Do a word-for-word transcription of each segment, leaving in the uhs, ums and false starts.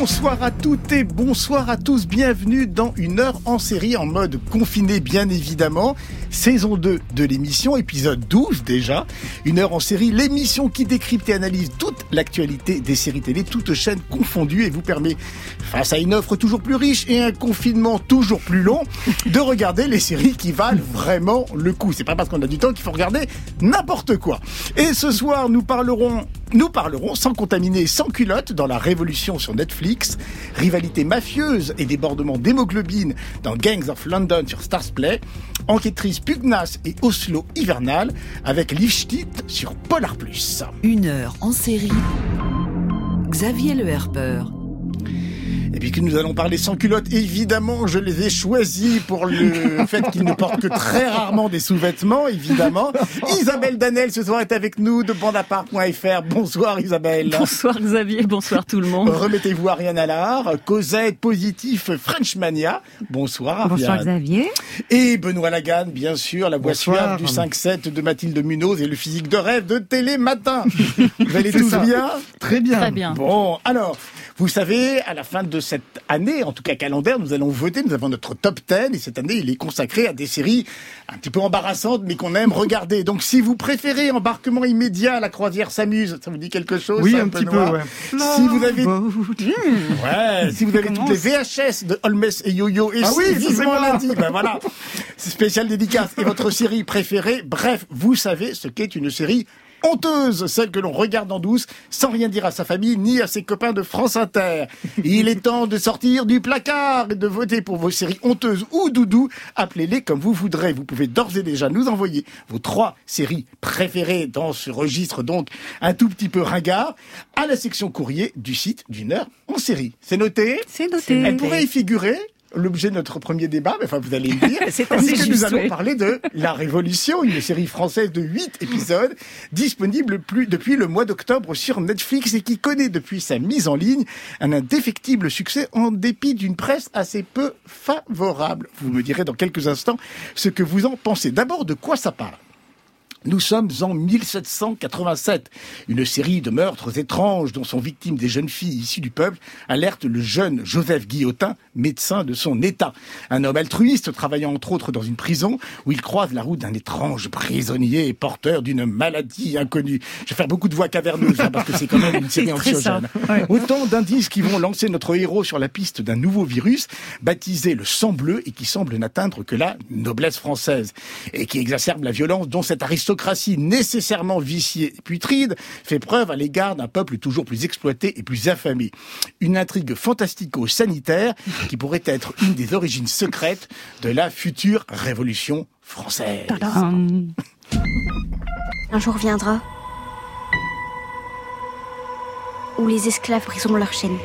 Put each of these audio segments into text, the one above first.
Bonsoir à toutes et bonsoir à tous, bienvenue dans une heure en série en mode confiné bien évidemment, saison deux de l'émission, épisode douze déjà, une heure en série, l'émission qui décrypte et analyse toute l'actualité des séries télé, toutes chaînes confondues et vous permet, face à une offre toujours plus riche et un confinement toujours plus long, de regarder les séries qui valent vraiment le coup. C'est pas parce qu'on a du temps qu'il faut regarder n'importe quoi. Et ce soir, nous parlerons, nous parlerons sans contaminer, sans culotte dans la révolution sur Netflix, rivalité mafieuse et débordement d'hémoglobine dans Gangs of London sur Starzplay, enquêtrice pugnace et Oslo hivernal avec Liv Schtitt sur Polar Plus. Une heure en série, Xavier Le Herper. Et puis que nous allons parler sans culotte, évidemment, je les ai choisis pour le fait qu'ils ne portent que très rarement des sous-vêtements, évidemment. Isabelle Danel, ce soir, est avec nous de bandapart point f r. Bonsoir Isabelle. Bonsoir Xavier, bonsoir tout le monde. Remettez-vous Ariane Allard, Cosette, Positif, Frenchmania. Bonsoir Ariane. Bonsoir Xavier. Et Benoît Lagan, bien sûr, la voix Bonsoir. suave du cinq sept de Mathilde Munoz et le physique de rêve de Télématin. Vous allez tous ça. bien ? Très bien. Très bien. Bon, alors, vous savez, à la fin de cette année, en tout cas calendaire, nous allons voter, nous avons notre top dix, et cette année, il est consacré à des séries un petit peu embarrassantes, mais qu'on aime regarder. Donc, si vous préférez Embarquement immédiat, La croisière s'amuse, ça vous dit quelque chose? Oui, ça, un petit peu, Benoît ouais. Si vous avez, ouais, si vous avez toutes les V H S de Holmes et Yo-Yo, et Ah si oui, ça, c'est vivement moi. lundi, ben voilà, c'est spécial dédicace, et votre série préférée, bref, vous savez ce qu'est une série honteuse, celle que l'on regarde en douce, sans rien dire à sa famille, ni à ses copains de France Inter. Il est temps de sortir du placard et de voter pour vos séries honteuses ou doudou. Appelez-les comme vous voudrez. Vous pouvez d'ores et déjà nous envoyer vos trois séries préférées dans ce registre, donc un tout petit peu ringard, à la section courrier du site d'une heure en série. C'est noté? C'est noté. Elle pourrait y figurer l'objet de notre premier débat, mais enfin vous allez le dire, C'est assez puisque nous juste, allons oui. parler de La Révolution, une série française de huit épisodes, disponible plus, depuis le mois d'octobre sur Netflix et qui connaît depuis sa mise en ligne un indéfectible succès en dépit d'une presse assez peu favorable. Vous me direz dans quelques instants ce que vous en pensez. D'abord, de quoi ça parle ? Nous sommes en mille sept cent quatre-vingt-sept. Une série de meurtres étranges dont sont victimes des jeunes filles issues du peuple alerte le jeune Joseph Guillotin, médecin de son état. Un homme altruiste travaillant entre autres dans une prison où il croise la route d'un étrange prisonnier et porteur d'une maladie inconnue. Je vais faire beaucoup de voix caverneuses hein, parce que c'est quand même une série C'est très anxiogène. simple, ouais. Autant d'indices qui vont lancer notre héros sur la piste d'un nouveau virus baptisé le sang bleu et qui semble n'atteindre que la noblesse française et qui exacerbe la violence dont cette aristocratie nécessairement viciée et putride fait preuve à l'égard d'un peuple toujours plus exploité et plus affamé. Une intrigue fantastico-sanitaire qui pourrait être une des origines secrètes de la future révolution française. Tadam. Un jour viendra où les esclaves briseront leurs chaînes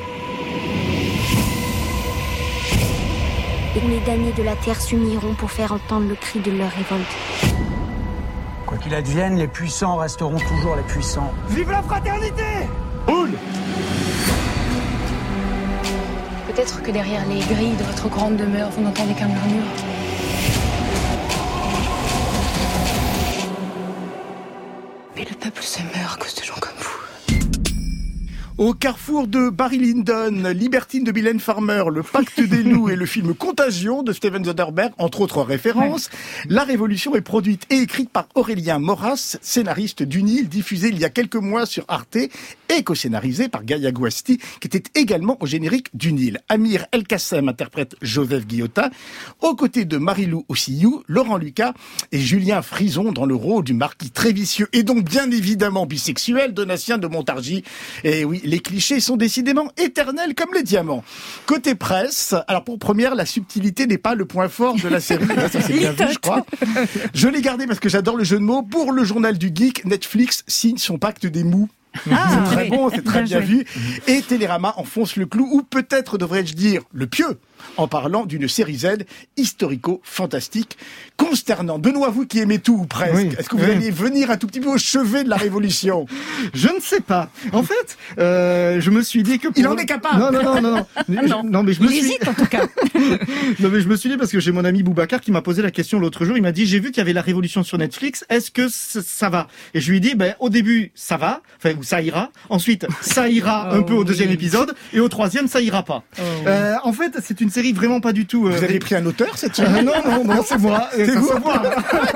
et où les damnés de la terre s'uniront pour faire entendre le cri de leur révolte. Quoi qu'il advienne, les puissants resteront toujours les puissants. Vive la fraternité! Peut-être que derrière les grilles de votre grande demeure, vous n'entendez qu'un murmure. Mais le peuple se meurt à cause de gens comme vous. Au carrefour de Barry Lyndon, Libertine de Mylène Farmer, Le Pacte des loups et le film Contagion de Steven Soderbergh, entre autres références. Ouais. La Révolution est produite et écrite par Aurélien Moras, scénariste du Nil, diffusé il y a quelques mois sur Arte et co-scénarisé par Gaia Gouasti, qui était également au générique du Nil. Amir El-Kassem interprète Joseph Guillotin, aux côtés de Marie-Lou Ossillou, Laurent Lucas et Julien Frison dans le rôle du marquis très vicieux et donc bien évidemment bisexuel Donatien de Montargis. Et oui, les clichés sont décidément éternels comme les diamants. Côté presse, alors pour première, la subtilité n'est pas le point fort de la série. Là, ça c'est bien vu, je crois. Je l'ai gardé parce que j'adore le jeu de mots. Pour le journal du geek, Netflix signe son pacte des mous. Ah, c'est très oui. bon, c'est très bien, Bien vu. Et Télérama enfonce le clou, ou peut-être devrais-je dire le pieu, en parlant d'une série Z historico-fantastique, consternante. Benoît, vous qui aimez tout, ou presque, Oui, est-ce que vous oui. allez venir un tout petit peu au chevet de la Révolution? Je ne sais pas. En fait, euh, je me suis dit que... Pour... Il en est capable. Non, non, non, non. non. Non. non mais je me Il suis... hésite en tout cas. Non, mais je me suis dit parce que j'ai mon ami Boubacar qui m'a posé la question l'autre jour. Il m'a dit, j'ai vu qu'il y avait la Révolution sur Netflix. Est-ce que c- ça va? Et je lui ai dit, ben, au début, ça va. Enfin, ou ça ira. Ensuite, ça ira un Oh peu au deuxième oui. épisode. Et au troisième, ça ira pas. Oh oui. Euh, en fait, c'est une série vraiment pas du tout... euh, Vous avez pris un auteur cette Euh, semaine? non, non, non, c'est moi. C'est ça vous. se voit.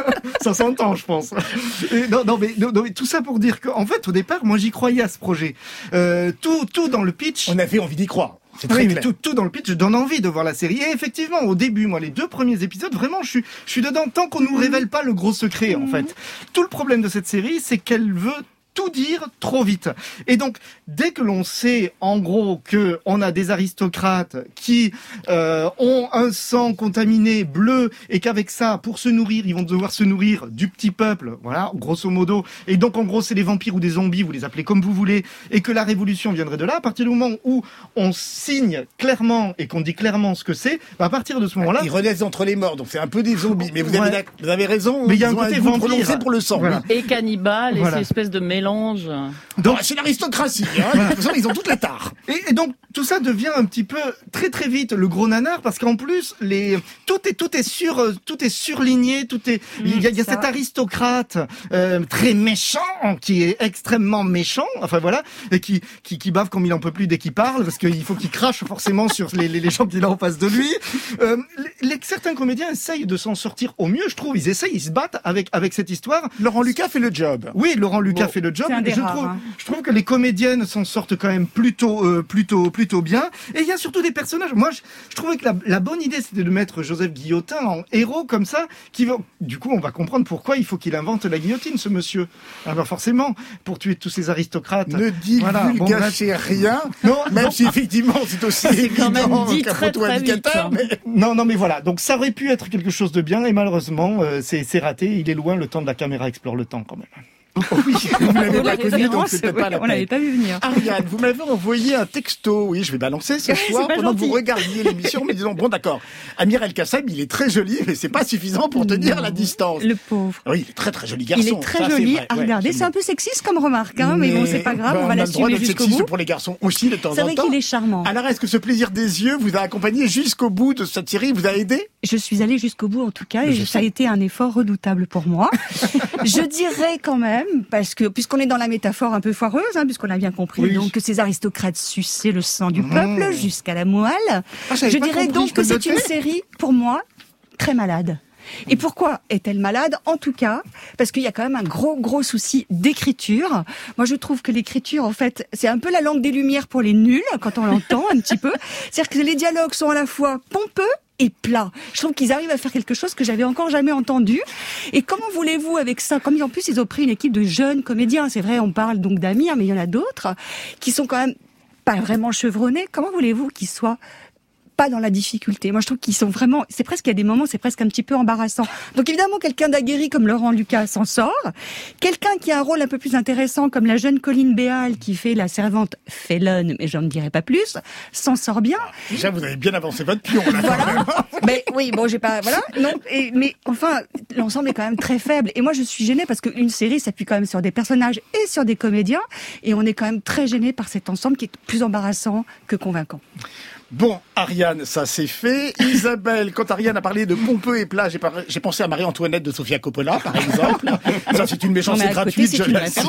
Ça s'entend, je pense. Et non, non, mais non, non, mais tout ça pour dire qu'en fait, au départ, moi, j'y croyais à ce projet. Euh, tout, tout dans le pitch. On avait envie d'y croire. C'est très Oui, mais clair. tout, tout dans le pitch donne envie de voir la série. Et effectivement, au début, moi, les deux premiers épisodes, vraiment, je suis, je suis dedans tant qu'on nous révèle pas le gros secret, en fait. Tout le problème de cette série, c'est qu'elle veut tout dire trop vite. Et donc, dès que l'on sait, en gros, que on a des aristocrates qui euh, ont un sang contaminé bleu et qu'avec ça, pour se nourrir, ils vont devoir se nourrir du petit peuple, voilà, grosso modo. Et donc, en gros, c'est des vampires ou des zombies, vous les appelez comme vous voulez, et que la révolution viendrait de là. À partir du moment où on signe clairement et qu'on dit clairement ce que c'est, bah, à partir de ce moment-là, Ils renaissent entre les morts, donc c'est un peu des zombies. Mais vous avez, Ouais. d'ac- vous avez raison. Mais il y a un ils ont côté goût vampire. prononcé pour le sang. Voilà. oui. Et cannibale, et Voilà. cette espèce de mélange. Donc, c'est l'aristocratie. Hein. De toute façon, ils ont toutes les tares. Et, et donc tout ça devient un petit peu très très vite le gros nanar parce qu'en plus les tout est tout est sur euh, tout est surligné, tout est il y a, il y a ça. cet aristocrate euh, très méchant qui est extrêmement méchant, enfin voilà, et qui qui qui bave comme il en peut plus dès qu'il parle parce qu'il faut qu'il crache forcément sur les, les les gens qu'il a en face de lui. Euh, les, les- certains comédiens essayent de s'en sortir au mieux, je trouve, ils essayent, ils se battent avec avec cette histoire. Laurent Lucas fait le job. Oui, Laurent Lucas Bon, fait le job. c'est un des je rares, trouve, hein. je trouve que les comédiennes s'en sortent quand même plutôt, euh, plutôt, plutôt bien. Et il y a surtout des personnages. Moi, je, je trouvais que la, la bonne idée, c'était de mettre Joseph Guillotin en héros comme ça, qui va, du coup, on va comprendre pourquoi il faut qu'il invente la guillotine, ce monsieur. Alors forcément, pour tuer tous ces aristocrates. Ne divulgachez rien. Non, Même non, si effectivement c'est aussi C'est quand même évident dit qu'un très, photo très indicateur. vite, Mais... non, non, mais voilà. Donc ça aurait pu être quelque chose de bien et malheureusement, euh, c'est, c'est raté. Il est loin. Le temps de la caméra explore le temps quand même. Oui, vous l'avez La pas connu, donc référence, c'était oui, pas la on l'avait peine. pas vu venir. Ariane, vous m'avez envoyé un texto. Oui, je vais balancer ce C'est soir pas pendant que gentil. vous regardiez l'émission, mais disons, bon d'accord, Amir El Kassab, il est très joli, mais c'est pas suffisant pour tenir Non. la distance. Le pauvre. Oui, il est très très joli garçon. Il est très ça, c'est joli vrai. à Ouais, regarder. C'est un peu sexiste comme remarque, hein, mais, bon, c'est pas grave, ben, on va a le droit l'assumer d'être jusqu'au sexiste bout. pour les garçons aussi de temps C'est en vrai temps. qu'il est charmant. Alors, est-ce que ce plaisir des yeux vous a accompagné jusqu'au bout de cette série, vous a aidé? Je suis allée jusqu'au bout en tout cas et Je ça a été un effort redoutable pour moi. Je dirais quand même, parce que puisqu'on est dans la métaphore un peu foireuse, hein, puisqu'on a bien compris Oui. donc que ces aristocrates suçaient le sang du Mmh. peuple jusqu'à la moelle, Ah, j'avais je pas dirais compris, donc je peux que le c'est une noter série, pour moi, très malade. Et pourquoi est-elle malade? En tout cas, parce qu'il y a quand même un gros, gros souci d'écriture. Moi, je trouve que l'écriture, en fait, c'est un peu la langue des lumières pour les nuls, quand on l'entend un petit peu. C'est-à-dire que les dialogues sont à la fois pompeux et plats. Je trouve qu'ils arrivent à faire quelque chose que j'avais encore jamais entendu. Et comment voulez-vous avec ça? Comme en plus, ils ont pris une équipe de jeunes comédiens. C'est vrai, on parle donc d'Amir, mais il y en a d'autres qui sont quand même pas vraiment chevronnés. Comment voulez-vous qu'ils soient pas dans la difficulté? Moi, je trouve qu'ils sont vraiment, c'est presque, il y a des moments, c'est presque un petit peu embarrassant. Donc, évidemment, quelqu'un d'aguerri comme Laurent Lucas s'en sort. Quelqu'un qui a un rôle un peu plus intéressant comme la jeune Colline Béal qui fait la servante Félonne, mais j'en ne dirai pas plus, s'en sort bien. Déjà, vous avez bien avancé votre pion, là. Voilà. Mais oui, bon, j'ai pas, voilà. Non, et, mais enfin, l'ensemble est quand même très faible. Et moi, je suis gênée parce qu'une série s'appuie quand même sur des personnages et sur des comédiens. Et on est quand même très gêné par cet ensemble qui est plus embarrassant que convaincant. Bon, Ariane, ça c'est fait. Isabelle, quand Ariane a parlé de pompeux et plat, j'ai, par... j'ai pensé à Marie-Antoinette de Sofia Coppola, par exemple. Ça, c'est une méchanceté Non, mais à côté, gratuite, c'est je une l'assume.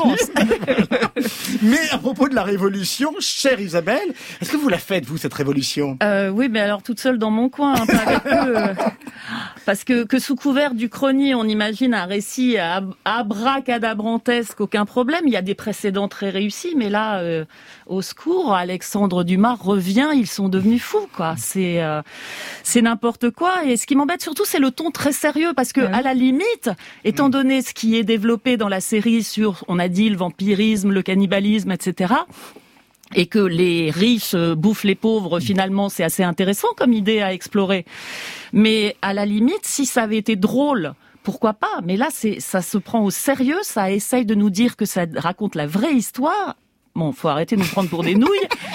Mais à propos de la Révolution, chère Isabelle, est-ce que vous la faites, vous, cette Révolution? Euh, oui, mais alors toute seule dans mon coin, hein, pas avec eux, euh, parce que, que sous couvert du chrony, on imagine un récit ab- abracadabrantesque, aucun problème. Il y a des précédents très réussis, mais là, euh, au secours, Alexandre Dumas revient, ils sont devenus fous, quoi. C'est euh, c'est n'importe quoi. Et ce qui m'embête surtout, c'est le ton très sérieux, parce que Ouais. à la limite, étant donné ce qui est développé dans la série sur, on a dit, le vampirisme, le cannibalisme, et cetera, et que les riches euh, bouffent les pauvres, finalement, c'est assez intéressant comme idée à explorer. Mais à la limite, si ça avait été drôle, pourquoi pas? Mais là, c'est, ça se prend au sérieux, ça essaye de nous dire que ça raconte la vraie histoire. Bon, faut arrêter de nous prendre pour des nouilles.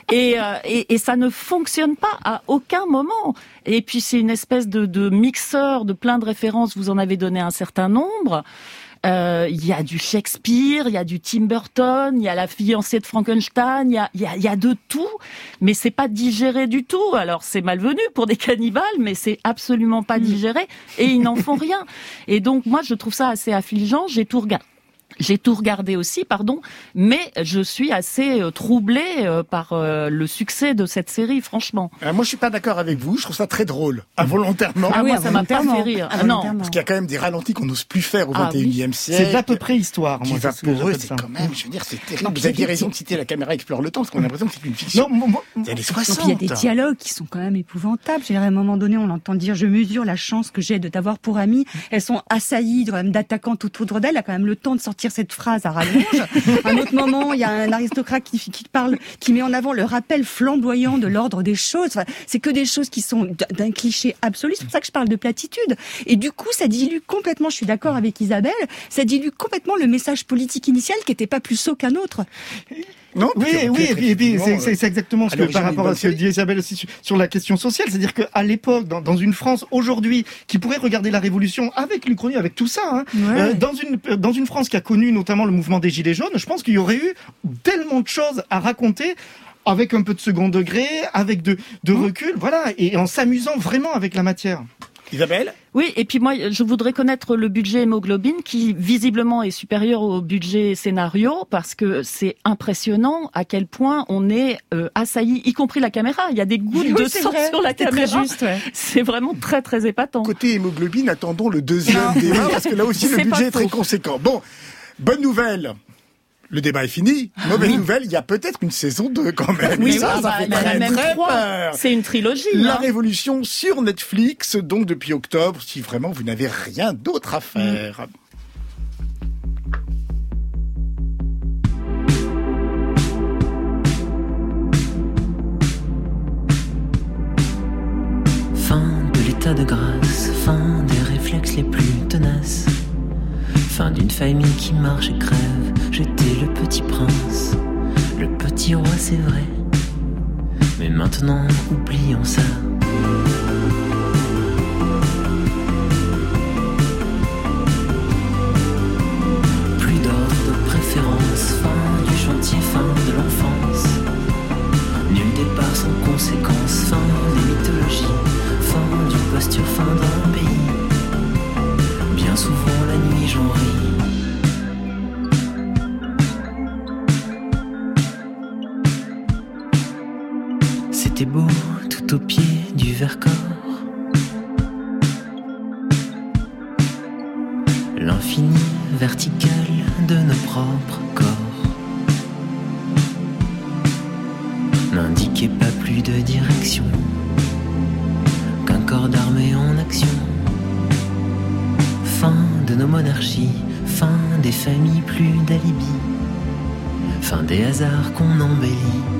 Et, euh, et, et ça ne fonctionne pas à aucun moment. Et puis c'est une espèce de, de mixeur de plein de références. Vous en avez donné un certain nombre. Il euh, y a du Shakespeare, il y a du Tim Burton, il y a la fiancée de Frankenstein, il y a, y, a, y a de tout, mais c'est pas digéré du tout. Alors c'est malvenu pour des cannibales, mais c'est absolument pas digéré et ils n'en font rien. Et donc moi je trouve ça assez affligeant. J'ai tout regardé. J'ai tout regardé aussi, pardon, mais je suis assez euh, troublée euh, par euh, le succès de cette série, franchement. Euh, moi, je suis pas d'accord avec vous. Je trouve ça très drôle, involontairement. Ah, ah oui, moi, ça m'a pas fait rire. Ah, non, parce qu'il y a quand même des ralentis qu'on n'ose plus faire au ah, vingt et unième oui. siècle. C'est d'à peu près histoire. Qui moi, va pour eux, c'est ça. quand même, je veux dire, c'est terrible. Non, vous aviez des... raison de citer La caméra explore le temps, parce qu'on a l'impression que c'est une fiction. Non, moi, il y a des soixante. Il y a des dialogues qui sont quand même épouvantables. Je dirais, à un moment donné, on entend dire, je mesure la chance que j'ai de t'avoir pour amie. Elles sont assaillies d'attaquants tout autour d'elles. Elle a quand même le temps de sortir cette phrase à rallonge. À un autre moment, il y a un aristocrate qui, qui parle, qui met en avant le rappel flamboyant de l'ordre des choses. Enfin, c'est que des choses qui sont d'un cliché absolu. C'est pour ça que je parle de platitude. Et du coup, ça dilue complètement, je suis d'accord avec Isabelle, ça dilue complètement le message politique initial qui n'était pas plus sot qu'un autre. Non, oui, oui, et puis, et puis c'est, c'est, c'est exactement ce que par rapport à ce que dit Isabelle aussi sur, sur la question sociale, c'est-à-dire qu'à l'époque, dans, dans une France aujourd'hui qui pourrait regarder la Révolution avec l'Uchronie, avec tout ça, hein, ouais. euh, dans une dans une France qui a connu notamment le mouvement des Gilets jaunes, je pense qu'il y aurait eu tellement de choses à raconter. Avec un peu de second degré, avec de, de mmh. recul, voilà, et en s'amusant vraiment avec la matière. Isabelle ? Oui, et puis moi, je voudrais connaître le budget hémoglobine qui, visiblement, est supérieur au budget scénario parce que c'est impressionnant à quel point on est euh, assailli, y compris la caméra. Il y a des gouttes oui, de sang vrai. sur la c'est caméra. Très juste, ouais. C'est vraiment très, très épatant. Côté hémoglobine, attendons le deuxième débat parce que là aussi, le budget est très conséquent. Bon, bonne nouvelle. Le débat est fini. Mauvaise oui. nouvelle, il y a peut-être une saison deux quand même. Oui, ça, oui, ça bah, fait bah, très, même très trois. peur. C'est une trilogie. La hein. Révolution sur Netflix, donc depuis octobre, si vraiment vous n'avez rien d'autre à faire. Fin de l'état de grâce, fin des réflexes les plus tenaces. Fin d'une famille qui marche et crève. J'étais le petit prince, le petit roi, c'est vrai. Mais maintenant, oublions ça. Plus d'ordre de préférence, fin du chantier, fin de l'enfance. Nul départ sans conséquence, fin des mythologies, fin d'une posture, fin d'un pays. Bien souvent la nuit j'en ris. C'était beau tout au pied du Vercors. L'infini vertical de nos propres corps n'indiquait pas plus de direction qu'un corps d'armée en action. Fin de nos monarchies, fin des familles, plus d'alibi, fin des hasards qu'on embellit.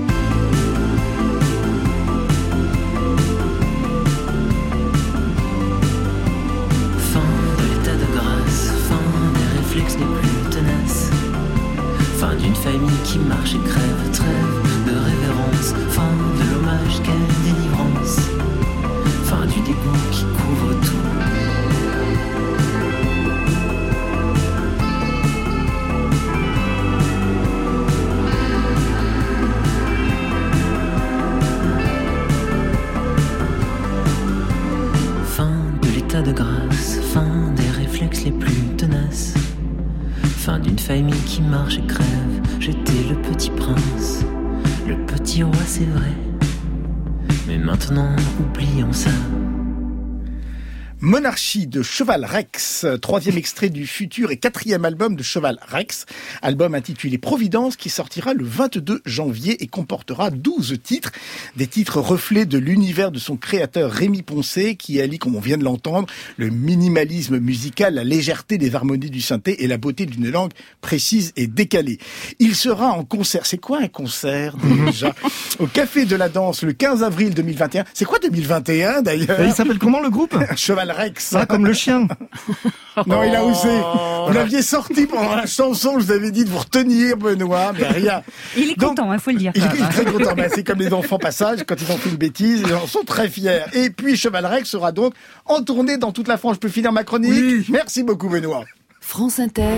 Fin de l'état de grâce, fin des réflexes les plus tenaces, fin d'une famille qui marche et crève, trêve de révérence, fin de l'hommage, quelle délivrance, fin du dégoût qui couvre tout. De grâce, fin des réflexes les plus tenaces, fin d'une famille qui marche et crève. J'étais le petit prince, le petit roi, c'est vrai. Mais maintenant, oublions ça. Monarchie de Cheval Rex, troisième extrait du futur et quatrième album de Cheval Rex, album intitulé Providence qui sortira le vingt-deux janvier et comportera douze titres, des titres reflets de l'univers de son créateur Rémi Poncet qui allie, comme on vient de l'entendre, le minimalisme musical, la légèreté des harmonies du synthé et la beauté d'une langue précise et décalée. Il sera en concert, c'est quoi un concert déjà au Café de la Danse le quinze avril deux mille vingt et un. C'est quoi deux mille vingt et un d'ailleurs? Il s'appelle comment le groupe? Cheval Cheval Rex. Ah, comme le chien. Non, il a osé. Vous l'aviez sorti pendant la chanson, je vous avais dit de vous retenir, Benoît, mais rien. Il est Donc, content, il faut le dire. Il est très content. Ben, c'est comme les enfants passage, quand ils ont fait une bêtise, ils en sont très fiers. Et puis, Cheval Rex sera donc en tournée dans toute la France. Je peux finir ma chronique? Oui. Merci beaucoup, Benoît. France Inter.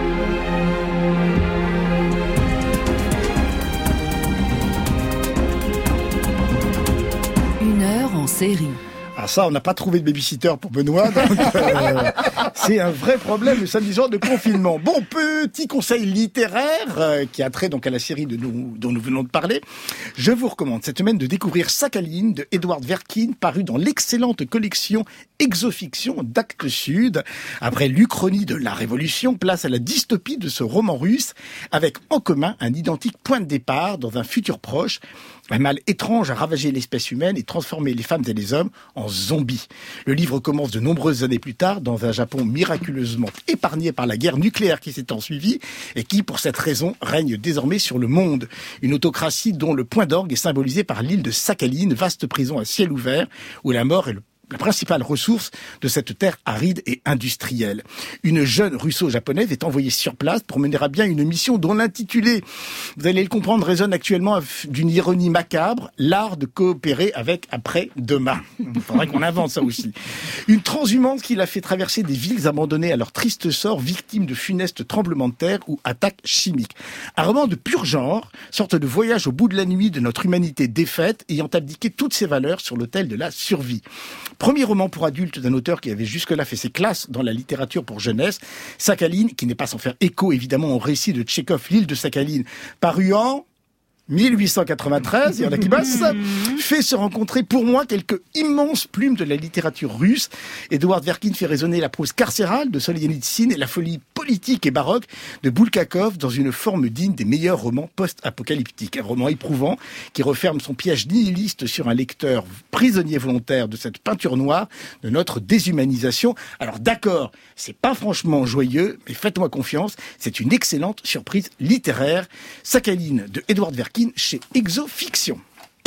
Une heure en série. Ah ça, on n'a pas trouvé de babysitter pour Benoît, donc euh, c'est un vrai problème le samedi soir de confinement. Bon, petit conseil littéraire euh, qui a trait donc à la série de nous, dont nous venons de parler. Je vous recommande cette semaine de découvrir Sakhaline de Edward Verkin, paru dans l'excellente collection Exofiction d'Actes Sud. Après l'Uchronie de la Révolution, place à la dystopie de ce roman russe, avec en commun un identique point de départ dans un futur proche. Un mal étrange a ravagé l'espèce humaine et transformé les femmes et les hommes en zombies. Le livre commence de nombreuses années plus tard dans un Japon miraculeusement épargné par la guerre nucléaire qui s'est ensuivie et qui, pour cette raison, règne désormais sur le monde. Une autocratie dont le point d'orgue est symbolisé par l'île de Sakhaline, vaste prison à ciel ouvert où la mort est le la principale ressource de cette terre aride et industrielle. Une jeune russo-japonaise est envoyée sur place pour mener à bien une mission dont l'intitulé, vous allez le comprendre, résonne actuellement d'une ironie macabre, l'art de coopérer avec après-demain. Il faudrait qu'on invente ça aussi. Une transhumance qui l'a fait traverser des villes abandonnées à leur triste sort, victimes de funestes tremblements de terre ou attaques chimiques. Un roman de pur genre, sorte de voyage au bout de la nuit de notre humanité défaite, ayant abdiqué toutes ses valeurs sur l'autel de la survie. Premier roman pour adultes d'un auteur qui avait jusque-là fait ses classes dans la littérature pour jeunesse, Sakhaline, qui n'est pas sans faire écho évidemment au récit de Tchekhov, l'île de Sakhaline, paru en mille huit cent quatre-vingt-treize, il y en a qui bossent, fait se rencontrer pour moi quelques immenses plumes de la littérature russe. Edward Verkin fait résonner la prose carcérale de Solzhenitsyn et la folie politique et baroque de Bulgakov dans une forme digne des meilleurs romans post-apocalyptiques. Un roman éprouvant qui referme son piège nihiliste sur un lecteur prisonnier volontaire de cette peinture noire de notre déshumanisation. Alors d'accord, c'est pas franchement joyeux, mais faites-moi confiance, c'est une excellente surprise littéraire. Sakhaline de Edward Verkin chez Exofiction.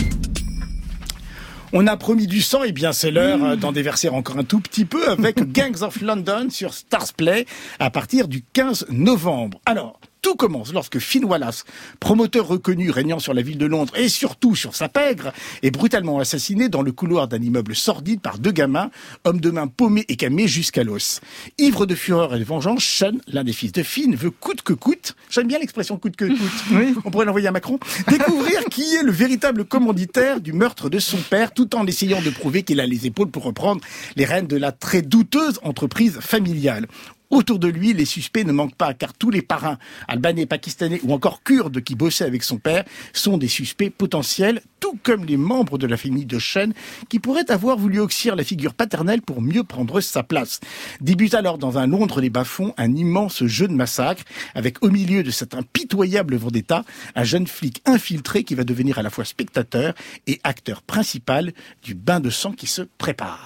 On a promis du sang, et bien c'est l'heure d'en déverser encore un tout petit peu avec Gangs of London sur Starzplay à partir du quinze novembre. Alors, tout commence lorsque Finn Wallace, promoteur reconnu régnant sur la ville de Londres et surtout sur sa pègre, est brutalement assassiné dans le couloir d'un immeuble sordide par deux gamins, hommes de main paumés et camés jusqu'à l'os. Ivre de fureur et de vengeance, Sean, l'un des fils de Finn, veut coûte que coûte, j'aime bien l'expression coûte que coûte, oui. On pourrait l'envoyer à Macron, découvrir qui est le véritable commanditaire du meurtre de son père, tout en essayant de prouver qu'il a les épaules pour reprendre les rênes de la très douteuse entreprise familiale. Autour de lui, les suspects ne manquent pas, car tous les parrains albanais, pakistanais ou encore kurdes qui bossaient avec son père sont des suspects potentiels, tout comme les membres de la famille de Sean qui pourraient avoir voulu oxyre la figure paternelle pour mieux prendre sa place. Débute alors dans un Londres des bas-fonds un immense jeu de massacre, avec au milieu de cet impitoyable vendetta, un jeune flic infiltré qui va devenir à la fois spectateur et acteur principal du bain de sang qui se prépare.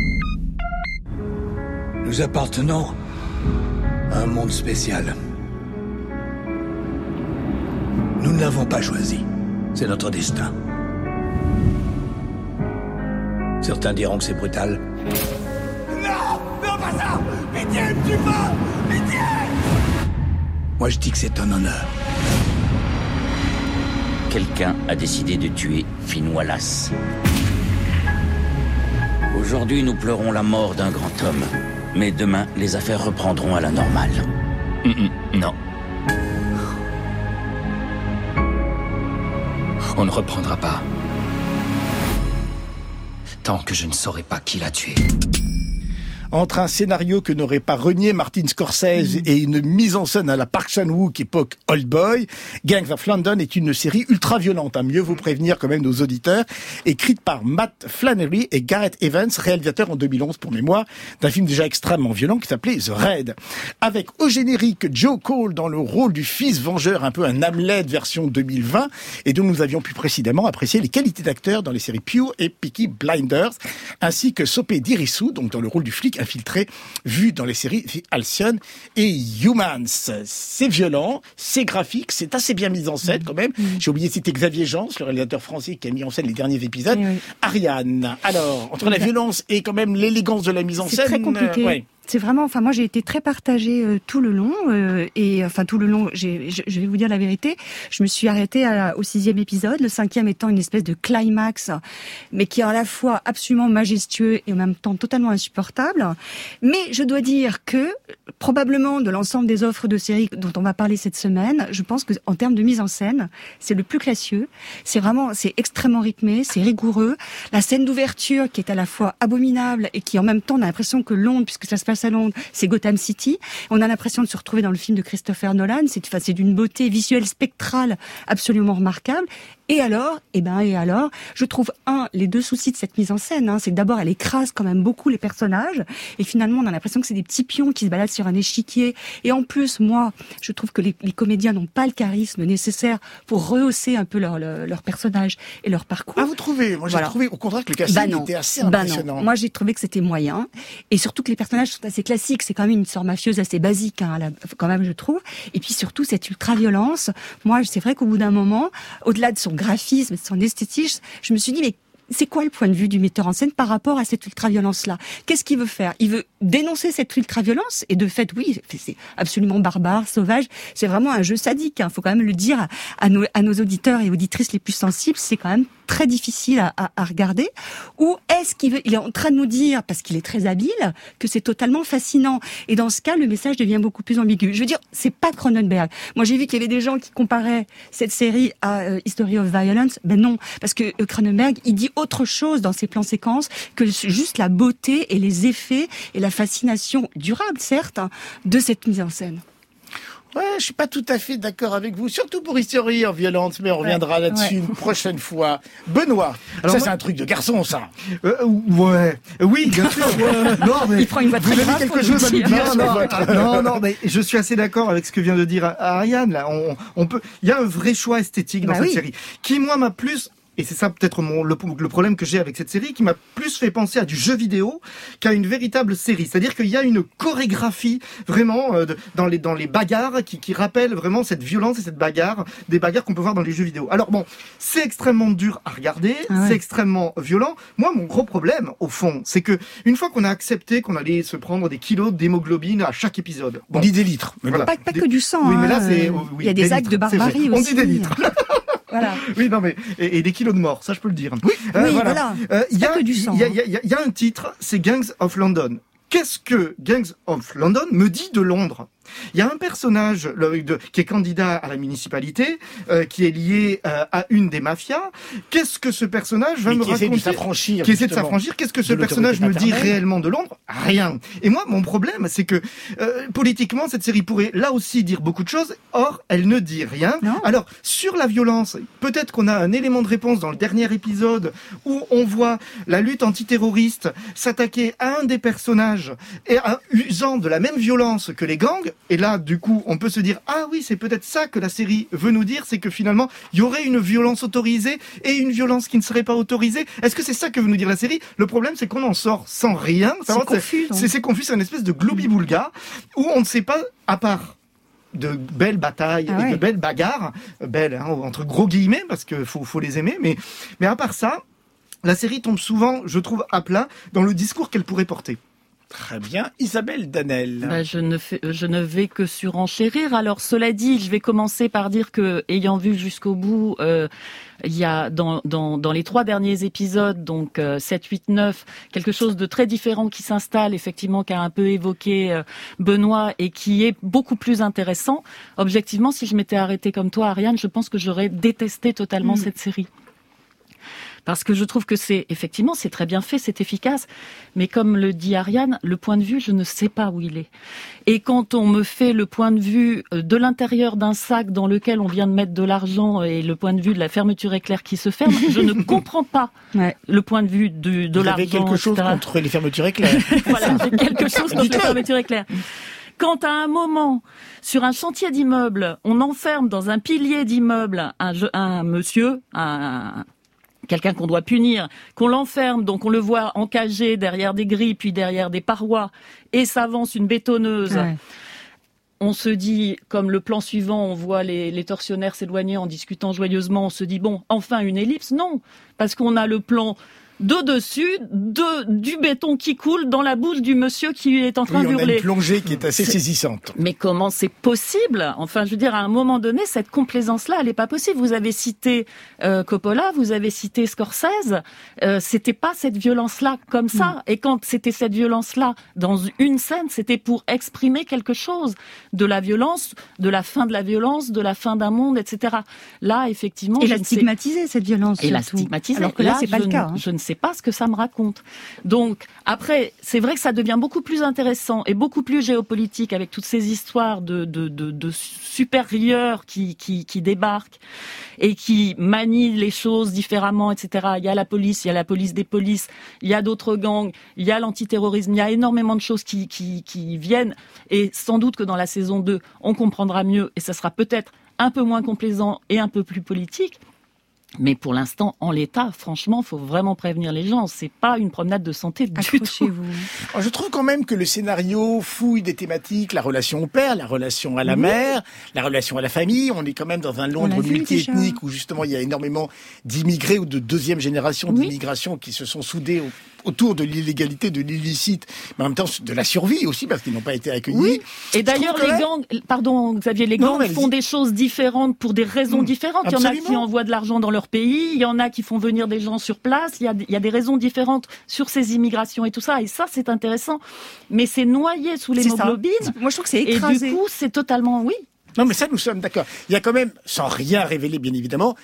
Nous appartenons à un monde spécial. Nous ne l'avons pas choisi. C'est notre destin. Certains diront que c'est brutal. Non! Non, pas ça! Pitié, me tue pas! Pitié! Moi, je dis que c'est un honneur. Quelqu'un a décidé de tuer Finn Wallace. Aujourd'hui, nous pleurons la mort d'un grand homme. Mais demain, les affaires reprendront à la normale. Mm-mm, non. On ne reprendra pas. Tant que je ne saurai pas qui l'a tué. Entre un scénario que n'aurait pas renié Martin Scorsese et une mise en scène à la Park Chan-wook époque Old Boy, Gangs of London est une série ultra violente, à mieux vous prévenir quand même nos auditeurs, écrite par Matt Flannery et Gareth Evans, réalisateur en deux mille onze pour mémoire, d'un film déjà extrêmement violent qui s'appelait The Raid. Avec au générique Joe Cole dans le rôle du fils vengeur, un peu un Hamlet version deux mille vingt, et dont nous avions pu précédemment apprécier les qualités d'acteurs dans les séries Pure et Peaky Blinders, ainsi que Sope Dirisu, donc dans le rôle du flic infiltrés vus dans les séries Halcyon et Humans. C'est violent, c'est graphique, c'est assez bien mis en scène quand même. Mmh. J'ai oublié de citer Xavier Jeans, le réalisateur français qui a mis en scène les derniers épisodes. Oui. Ariane, alors, entre la violence et quand même l'élégance de la mise en c'est scène... C'est très compliqué. Euh, ouais. C'est vraiment, enfin moi j'ai été très partagée euh, tout le long euh, et enfin tout le long, j'ai, je, je vais vous dire la vérité, je me suis arrêtée à, au sixième épisode, le cinquième étant une espèce de climax, mais qui est à la fois absolument majestueux et en même temps totalement insupportable. Mais je dois dire que probablement de l'ensemble des offres de séries dont on va parler cette semaine, je pense que en termes de mise en scène, c'est le plus classieux. C'est vraiment, c'est extrêmement rythmé, c'est rigoureux. La scène d'ouverture qui est à la fois abominable et qui en même temps on a l'impression que Londres, puisque ça se passe à Londres, c'est Gotham City. On a l'impression de se retrouver dans le film de Christopher Nolan. C'est, enfin, c'est d'une beauté visuelle spectrale absolument remarquable. Et alors, eh ben, et alors, je trouve, un, les deux soucis de cette mise en scène, hein, c'est que d'abord, elle écrase quand même beaucoup les personnages, et finalement, on a l'impression que c'est des petits pions qui se baladent sur un échiquier, et en plus, moi, je trouve que les, les comédiens n'ont pas le charisme nécessaire pour rehausser un peu leur, leur, leur personnage et leur parcours. Ah, vous trouvez? Moi, j'ai voilà. trouvé, au contraire, que le casting bah était assez bah impressionnant. Non. Moi, j'ai trouvé que c'était moyen, et surtout que les personnages sont assez classiques, c'est quand même une histoire mafieuse assez basique, hein, la, quand même, je trouve, et puis surtout, cette ultra-violence, moi, c'est vrai qu'au bout d'un moment, au-delà de son graphisme, son esthétisme, je me suis dit, mais c'est quoi le point de vue du metteur en scène par rapport à cette ultra-violence-là? Qu'est-ce qu'il veut faire? Il veut dénoncer cette ultra-violence, et de fait, oui, c'est absolument barbare, sauvage, c'est vraiment un jeu sadique, hein. Faut quand même le dire à, à, nos, à nos auditeurs et auditrices les plus sensibles, c'est quand même très difficile à, à, à regarder. Ou est-ce qu'il veut, il est en train de nous dire, parce qu'il est très habile, que c'est totalement fascinant? Et dans ce cas, le message devient beaucoup plus ambigu. Je veux dire, c'est pas Cronenberg. Moi, j'ai vu qu'il y avait des gens qui comparaient cette série à euh, History of Violence. Ben non, parce que euh, Cronenberg, il dit autre chose dans ses plans séquences que juste la beauté et les effets et la fascination durable, certes, hein, de cette mise en scène. Ouais, je suis pas tout à fait d'accord avec vous, surtout pour History of Violence, mais on reviendra ouais, là-dessus ouais. une prochaine fois. Benoît, alors ça moi... c'est un truc de garçon, ça. Euh, ouais, oui, bien sûr. Ouais. Non, mais il prend une voix très vous grave. avez quelque chose à nous dire non, non, non, mais je suis assez d'accord avec ce que vient de dire Ariane. Là, on, on peut. Il y a un vrai choix esthétique dans bah cette oui. série, qui moi m'a plus. Et c'est ça peut-être mon, le, le problème que j'ai avec cette série, qui m'a plus fait penser à du jeu vidéo qu'à une véritable série. C'est-à-dire qu'il y a une chorégraphie vraiment euh, de, dans les dans les bagarres qui, qui rappelle vraiment cette violence et cette bagarre, des bagarres qu'on peut voir dans les jeux vidéo. Alors bon, c'est extrêmement dur à regarder, ah ouais. c'est extrêmement violent. Moi, mon gros problème, au fond, c'est que une fois qu'on a accepté qu'on allait se prendre des kilos d'hémoglobine à chaque épisode, bon, on dit des litres. Mais voilà. Pas, pas que du sang. Oui, hein, mais là, c'est euh, oui, il y a des, des actes litres, de barbarie aussi. On dit des litres. Voilà. Oui, non, mais et, et des kilos de morts, ça je peux le dire. Oui, euh, oui voilà. Il euh, y, y, y, y, y a un titre, c'est Gangs of London. Qu'est-ce que Gangs of London me dit de Londres? Il y a un personnage le, de, qui est candidat à la municipalité, euh, qui est lié euh, à une des mafias. Qu'est-ce que ce personnage va Mais me qui raconter? Essaie de s'affranchir, qui essaie de s'affranchir. Qu'est-ce que ce personnage me dit réellement de Londres? Rien. Et moi, mon problème, c'est que euh, politiquement, cette série pourrait là aussi dire beaucoup de choses. Or, elle ne dit rien. Non. Alors, sur la violence, peut-être qu'on a un élément de réponse dans le dernier épisode où on voit la lutte antiterroriste s'attaquer à un des personnages et à, usant de la même violence que les gangs. Et là, du coup, on peut se dire, ah oui, c'est peut-être ça que la série veut nous dire, c'est que finalement, il y aurait une violence autorisée et une violence qui ne serait pas autorisée. Est-ce que c'est ça que veut nous dire la série? Le problème, c'est qu'on en sort sans rien. C'est c'est confus. C'est, c'est confus, c'est une espèce de gloubi-boulga où on ne sait pas, à part de belles batailles ah ouais. et de belles bagarres, belles, hein, entre gros guillemets, parce qu'il faut, faut les aimer, mais, mais à part ça, la série tombe souvent, je trouve, à plat dans le discours qu'elle pourrait porter. Très bien. Isabelle Danel. Bah, je ne fais, je ne vais que surenchérir. Alors, cela dit, je vais commencer par dire que, ayant vu jusqu'au bout, euh, il y a dans, dans, dans les trois derniers épisodes, donc euh, sept, huit, neuf, quelque chose de très différent qui s'installe, effectivement, qu'a un peu évoqué euh, Benoît et qui est beaucoup plus intéressant. Objectivement, si je m'étais arrêtée comme toi, Ariane, je pense que j'aurais détesté totalement mmh. cette série. Parce que je trouve que c'est, effectivement, c'est très bien fait, c'est efficace. Mais comme le dit Ariane, le point de vue, je ne sais pas où il est. Et quand on me fait le point de vue de l'intérieur d'un sac dans lequel on vient de mettre de l'argent et le point de vue de la fermeture éclair qui se ferme, je ne comprends pas ouais. le point de vue de, de Vous l'argent. Vous avez quelque chose et cetera contre les fermetures éclair. Voilà, j'ai quelque chose contre les fermetures éclair. Quand à un moment, sur un chantier d'immeuble, on enferme dans un pilier d'immeuble un, un monsieur, un... quelqu'un qu'on doit punir, qu'on l'enferme, donc on le voit encagé derrière des grilles, puis derrière des parois, et s'avance une bétonneuse. Ouais. On se dit, comme le plan suivant, on voit les, les tortionnaires s'éloigner en discutant joyeusement, on se dit, bon, enfin une ellipse. Non, parce qu'on a le plan de dessus, de, du béton qui coule dans la bouche du monsieur qui est en train oui, d'hurler. On a une plongée qui est assez c'est... saisissante. Mais comment c'est possible ? Enfin, je veux dire, à un moment donné, cette complaisance-là, elle n'est pas possible. Vous avez cité euh, Coppola, vous avez cité Scorsese. Euh, c'était pas cette violence-là comme ça. Mmh. Et quand c'était cette violence-là dans une scène, c'était pour exprimer quelque chose de la violence, de la fin de la violence, de la fin d'un monde, et cetera. Là, effectivement, et la stigmatiser sais... cette violence. Et la stigmatiser. Alors que là, là c'est pas je le cas. Hein. Je ne sais pas ce que ça me raconte. Donc, après, c'est vrai que ça devient beaucoup plus intéressant et beaucoup plus géopolitique avec toutes ces histoires de, de, de, de supérieurs qui, qui, qui débarquent et qui manient les choses différemment, et cetera. Il y a la police, il y a la police des polices, il y a d'autres gangs, il y a l'antiterrorisme, il y a énormément de choses qui, qui, qui viennent. Et sans doute que dans la saison deux, on comprendra mieux et ça sera peut-être un peu moins complaisant et un peu plus politique. Mais pour l'instant, en l'état, franchement, faut vraiment prévenir les gens. C'est pas une promenade de santé du tout. Je trouve quand même que le scénario fouille des thématiques, la relation au père, la relation à la oui. mère, la relation à la famille. On est quand même dans un Londres multiethnique où justement il y a énormément d'immigrés ou de deuxième génération oui. d'immigration qui se sont soudés au autour de l'illégalité, de l'illicite, mais en même temps de la survie aussi, parce qu'ils n'ont pas été accueillis. Oui. Et d'ailleurs, les gangs, pardon Xavier, les gangs non, font des choses différentes pour des raisons mmh. différentes. Il y en a qui envoient de l'argent dans leur pays, il y en a qui font venir des gens sur place, il y a, il y a des raisons différentes sur ces immigrations et tout ça, et ça, c'est intéressant. Mais c'est noyé sous l'hémoglobine. Moi, je trouve que c'est écrasé. Et du coup, c'est totalement, oui. Non, mais ça, nous sommes d'accord. Il y a quand même, sans rien révéler, bien évidemment,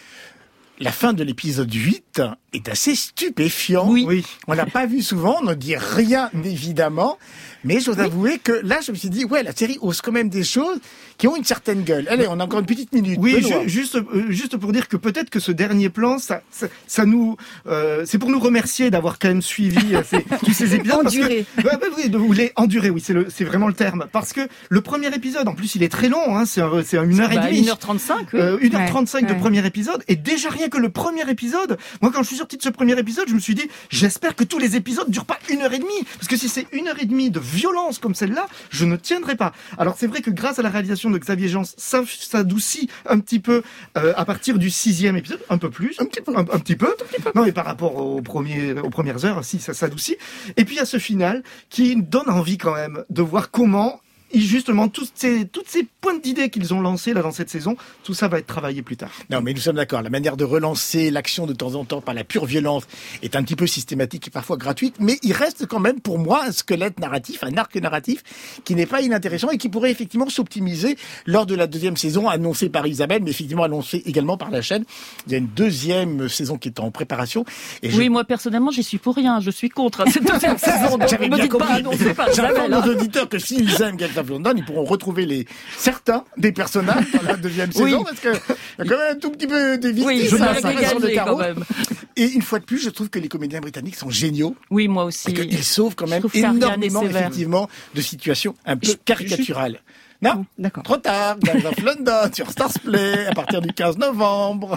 la fin de l'épisode huit est assez stupéfiant. Oui. oui. On l'a pas vu souvent, on ne dit rien évidemment, mais je dois oui. avouer que là, je me suis dit, ouais, la série ose quand même des choses qui ont une certaine gueule. Allez, on a encore une petite minute. Oui, ju- juste, euh, juste pour dire que peut-être que ce dernier plan, ça, ça, ça nous, euh, c'est pour nous remercier d'avoir quand même suivi euh, ces, tous ces épisodes. Enduré. Parce que, ouais, ouais, oui, de vous les endurer, oui, c'est le, c'est vraiment le terme. Parce que le premier épisode, en plus, il est très long, hein, c'est, un, c'est une heure bah, et demie. une heure trente-cinq, oui. Euh, une heure trente-cinq ouais, de ouais. premier épisode, et déjà rien que le premier épisode, moi quand je suis sorti de ce premier épisode, je me suis dit, j'espère que tous les épisodes durent pas une heure et demie, parce que si c'est une heure et demie de violence comme celle-là, je ne tiendrai pas. Alors c'est vrai que grâce à la réalisation de Xavier Jean, ça s'adoucit un petit peu euh, à partir du sixième épisode, un peu plus, un petit peu, un, un petit peu. Un petit peu. Non, mais par rapport aux premiers, aux premières heures, si ça s'adoucit. Et puis il y a ce final qui donne envie quand même de voir comment. Et justement, toutes ces, toutes ces points d'idées qu'ils ont lancés là dans cette saison, tout ça va être travaillé plus tard. Non, mais nous sommes d'accord. La manière de relancer l'action de temps en temps par la pure violence est un petit peu systématique et parfois gratuite, mais il reste quand même pour moi un squelette narratif, un arc narratif qui n'est pas inintéressant et qui pourrait effectivement s'optimiser lors de la deuxième saison annoncée par Isabelle, mais effectivement annoncée également par la chaîne. Il y a une deuxième saison qui est en préparation. Et oui, je... moi personnellement, j'y suis pour rien. Je suis contre cette deuxième saison. Donc J'avais me bien dites compris. pas annoncée par Isabelle. J'informe nos auditeurs que s'ils aiment Gangs of London, ils pourront retrouver les certains des personnages dans la deuxième oui. saison, parce que il y a quand même un tout petit peu de oui, je ça sur le carreau. Et une fois de plus, je trouve que les comédiens britanniques sont géniaux. Oui, moi aussi. Et qu'ils sauvent quand même énormément, effectivement, de situations un peu caricaturales. Non, d'accord. Trop tard. Gangs of London sur Starzplay à partir du quinze novembre.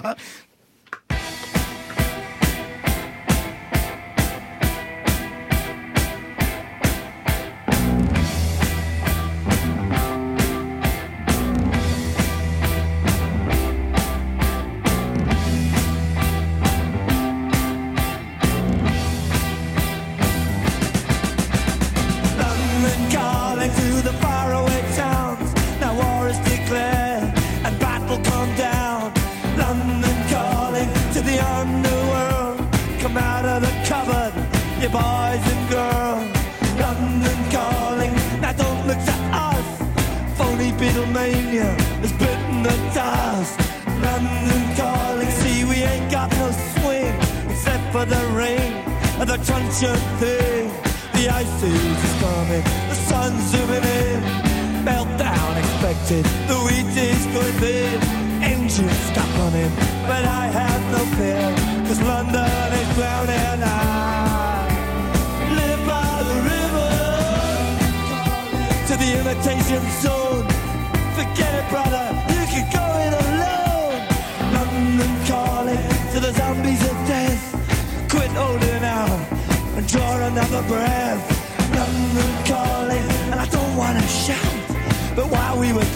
Boys and girls, London calling. Now don't look to us. Phony Beatlemania has bitten the dust. London calling. See, we ain't got no swing except for the rain and the truncheon thing. The ice age is coming. The sun's zooming in. Meltdown expected. The wheat is going thin. Engines stop running, but I have no fear, 'cause London is drowning out. To the imitation zone. Forget it, brother, you can go it alone. London calling to the zombies of death.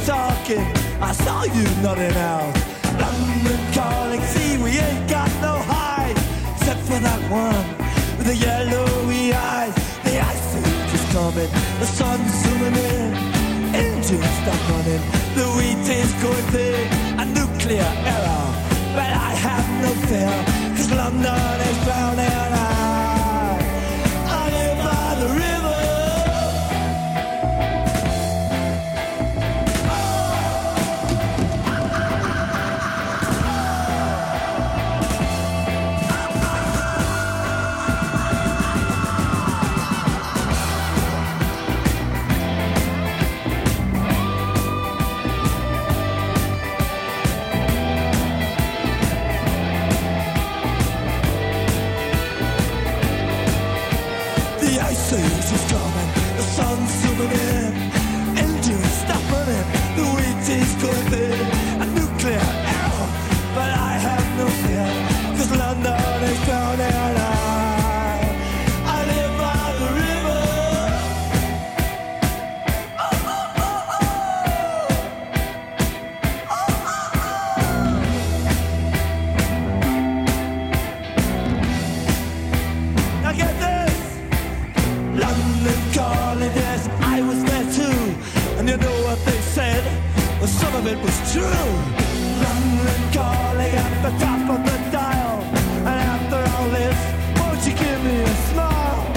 talking, I saw you nothing else. London calling, see we ain't got no hide, except for that one with the yellowy eyes. The ice age is coming, the sun's zooming in, engines stop running, the wheat is going big, a nuclear error. But I have no fear, cause London is drowning. I, I live by the river. It was true. London calling at the top of the dial. And after all this, won't you give me a smile?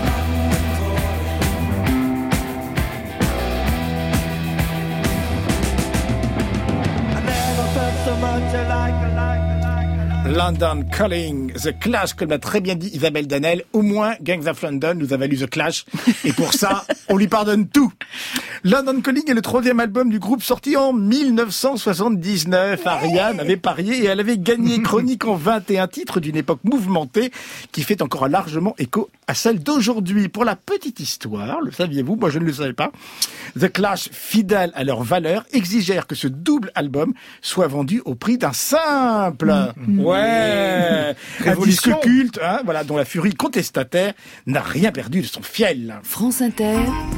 I never felt so much alike, alike, alike, alike. London Calling, The Clash, comme l'a très bien dit Isabelle Danel. Au moins, Gangs of London nous a valu The Clash. Et pour ça, on lui pardonne tout. London Calling est le troisième album du groupe sorti en mille neuf cent soixante-dix-neuf. Ariane avait parié et elle avait gagné chronique en vingt et un titres d'une époque mouvementée qui fait encore largement écho à celle d'aujourd'hui. Pour la petite histoire, le saviez-vous? Moi, je ne le savais pas. The Clash, fidèles à leur valeur, exigèrent que ce double album soit vendu au prix d'un simple. Mmh. Ouais. Un disque culte, hein, voilà, dont la furie contestataire n'a rien perdu de son fiel. France Inter.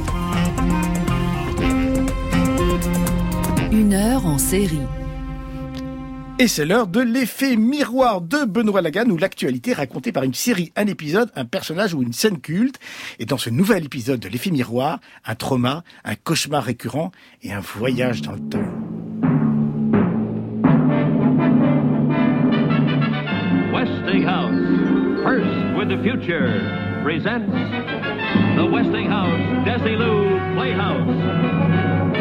Une heure en série. Et c'est l'heure de l'effet miroir de Benoît Laganne, où l'actualité est racontée par une série, un épisode, un personnage ou une scène culte. Et dans ce nouvel épisode de l'effet miroir, un trauma, un cauchemar récurrent et un voyage dans le temps. Westinghouse, First with the Future, presents the Westinghouse Desilu Playhouse.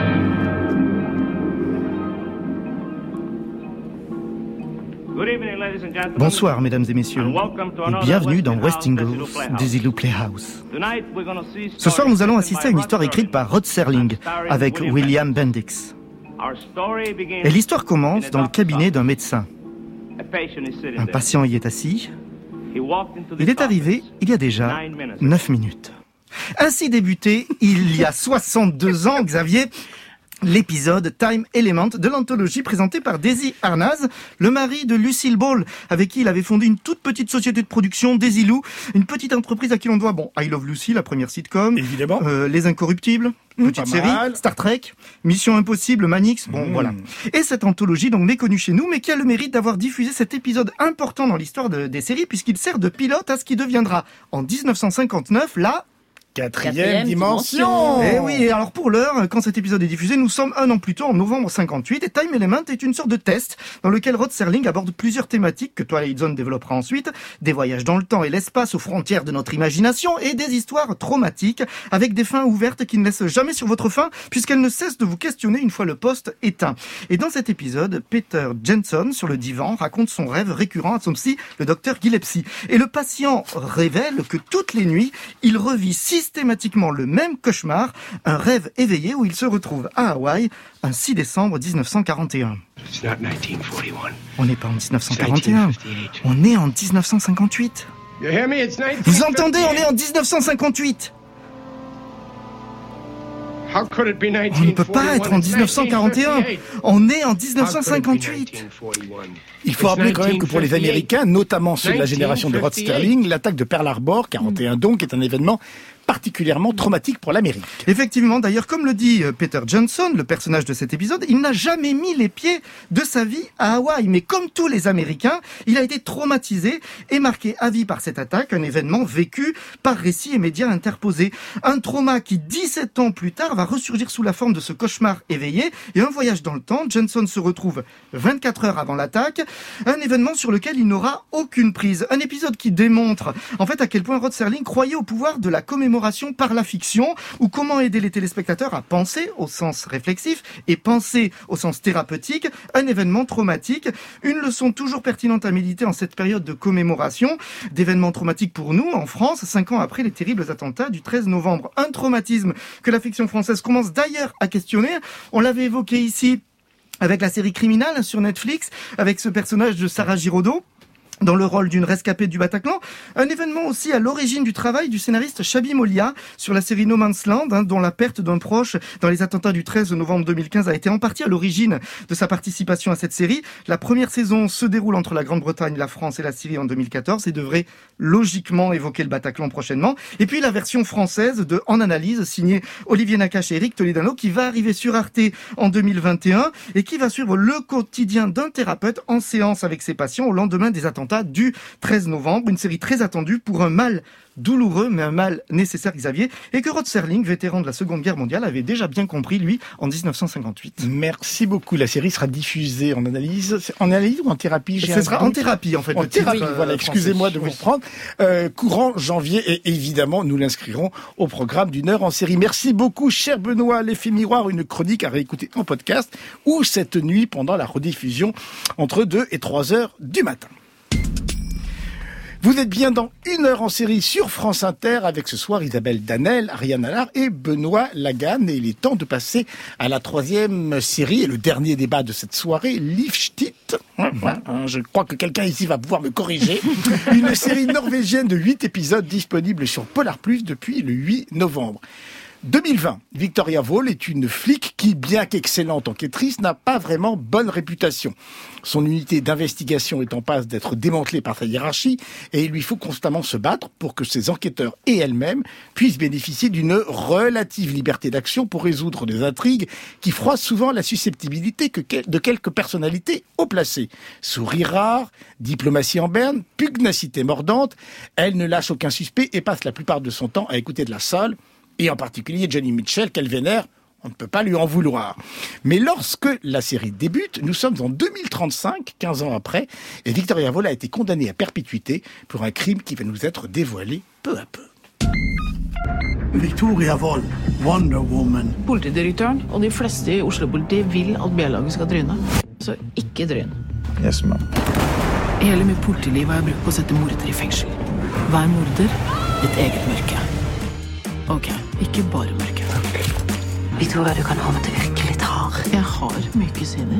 Bonsoir mesdames et messieurs et bienvenue dans Westinghouse Desilu Playhouse. Ce soir nous allons assister à une histoire écrite par Rod Serling avec William Bendix. Et l'histoire commence dans le cabinet d'un médecin. Un patient y est assis. Il est arrivé il y a déjà neuf minutes. Ainsi débutait, il y a soixante-deux ans, Xavier, l'épisode Time Element de l'anthologie présentée par Desi Arnaz, le mari de Lucille Ball, avec qui il avait fondé une toute petite société de production, Desilu, une petite entreprise à qui l'on doit, bon, I Love Lucy, la première sitcom, évidemment, euh, Les Incorruptibles, mmh, petite série, mal. Star Trek, Mission Impossible, Manix, bon, mmh. voilà. Et cette anthologie, donc méconnue chez nous, mais qui a le mérite d'avoir diffusé cet épisode important dans l'histoire de, des séries, puisqu'il sert de pilote à ce qui deviendra, en dix-neuf cent cinquante-neuf, la Quatrième, Quatrième dimension. dimension. Eh oui, et alors pour l'heure, quand cet épisode est diffusé, nous sommes un an plus tôt, en novembre cinquante-huit, et Time Element est une sorte de test dans lequel Rod Serling aborde plusieurs thématiques que Twilight Zone développera ensuite, des voyages dans le temps et l'espace aux frontières de notre imagination, et des histoires traumatiques avec des fins ouvertes qui ne laissent jamais sur votre faim, puisqu'elles ne cessent de vous questionner une fois le poste éteint. Et dans cet épisode, Peter Jensen, sur le divan, raconte son rêve récurrent à son psy, le docteur Gillespie. Et le patient révèle que toutes les nuits, il revit six systématiquement le même cauchemar, un rêve éveillé où il se retrouve à Hawaï un six décembre dix-neuf cent quarante et un. On n'est pas en dix-neuf cent quarante et un, on est en dix-neuf cent cinquante-huit. Vous entendez, on est en dix-neuf cent cinquante-huit. On ne peut pas être en dix-neuf cent quarante et un, on est en dix-neuf cent cinquante-huit. Il faut rappeler quand même que pour les Américains, notamment ceux de la génération de Rod Serling, l'attaque de Pearl Harbor, quarante et un donc, est un événement particulièrement traumatique pour l'Amérique. Effectivement, d'ailleurs, comme le dit Peter Johnson, le personnage de cet épisode, il n'a jamais mis les pieds de sa vie à Hawaï. Mais comme tous les Américains, il a été traumatisé et marqué à vie par cette attaque, un événement vécu par récits et médias interposés. Un trauma qui, dix-sept ans plus tard, va ressurgir sous la forme de ce cauchemar éveillé et un voyage dans le temps. Johnson se retrouve vingt-quatre heures avant l'attaque, un événement sur lequel il n'aura aucune prise. Un épisode qui démontre, en fait, à quel point Rod Serling croyait au pouvoir de la commémoration par la fiction, ou comment aider les téléspectateurs à penser au sens réflexif et penser au sens thérapeutique un événement traumatique. Une leçon toujours pertinente à méditer en cette période de commémoration d'événements traumatiques pour nous, en France, cinq ans après les terribles attentats du treize novembre. Un traumatisme que la fiction française commence d'ailleurs à questionner. On l'avait évoqué ici avec la série Criminal sur Netflix, avec ce personnage de Sarah Giraudot, dans le rôle d'une rescapée du Bataclan. Un événement aussi à l'origine du travail du scénariste Chabi Molia sur la série No Man's Land, hein, dont la perte d'un proche dans les attentats du treize novembre deux mille quinze a été en partie à l'origine de sa participation à cette série. La première saison se déroule entre la Grande-Bretagne, la France et la Syrie en deux mille quatorze et devrait logiquement évoquer le Bataclan prochainement. Et puis la version française de En Analyse, signée Olivier Nakache et Eric Toledano, qui va arriver sur Arte en deux mille vingt et un et qui va suivre le quotidien d'un thérapeute en séance avec ses patients au lendemain des attentats du treize novembre, une série très attendue pour un mal douloureux, mais un mal nécessaire, Xavier, et que Rod Serling, vétéran de la Seconde Guerre mondiale, avait déjà bien compris, lui, en dix-neuf cent cinquante-huit. Merci beaucoup. La série sera diffusée en analyse. En analyse ou en thérapie? Ce sera en thérapie, en fait. En thérapie, euh, voilà. Excusez-moi de vous reprendre. Euh, courant janvier, et évidemment, nous l'inscrirons au programme d'une heure en série. Merci beaucoup, cher Benoît. L'effet miroir, une chronique à réécouter en podcast, ou cette nuit pendant la rediffusion entre deux et trois heures du matin. Vous êtes bien dans Une heure en série sur France Inter avec ce soir Isabelle Danel, Ariane Allard et Benoît Laganne. Et il est temps de passer à la troisième série et le dernier débat de cette soirée, Livstitt. Je crois que quelqu'un ici va pouvoir me corriger. Une série norvégienne de huit épisodes disponible sur Polar Plus depuis le huit novembre. deux mille vingt, Victoria Woll est une flic qui, bien qu'excellente enquêtrice, n'a pas vraiment bonne réputation. Son unité d'investigation est en passe d'être démantelée par sa hiérarchie et il lui faut constamment se battre pour que ses enquêteurs et elle-même puissent bénéficier d'une relative liberté d'action pour résoudre des intrigues qui froissent souvent la susceptibilité de quelques personnalités haut placées. Sourire rare, diplomatie en berne, pugnacité mordante, elle ne lâche aucun suspect et passe la plupart de son temps à écouter de la salle, et en particulier Johnny Mitchell, qu'elle vénère, on ne peut pas lui en vouloir. Mais lorsque la série débute, nous sommes en deux mille trente-cinq, quinze ans après, et Victoria Woll a été condamnée à perpétuité pour un crime qui va nous être dévoilé peu à peu. Victoria Woll, Wonder Woman. Politidirektøren og de fleste i Oslo-politiet vil at B-laget skal tryne. Så ikke tryn. Yes, ma'am. Hele mitt politiliv har jeg brukt på å sette mordere i fengsel. Hver morder et eget mørke. Ok, ikke bare mørke. Victoria, du kan ha med til virkelig tar. Jeg har myke sider.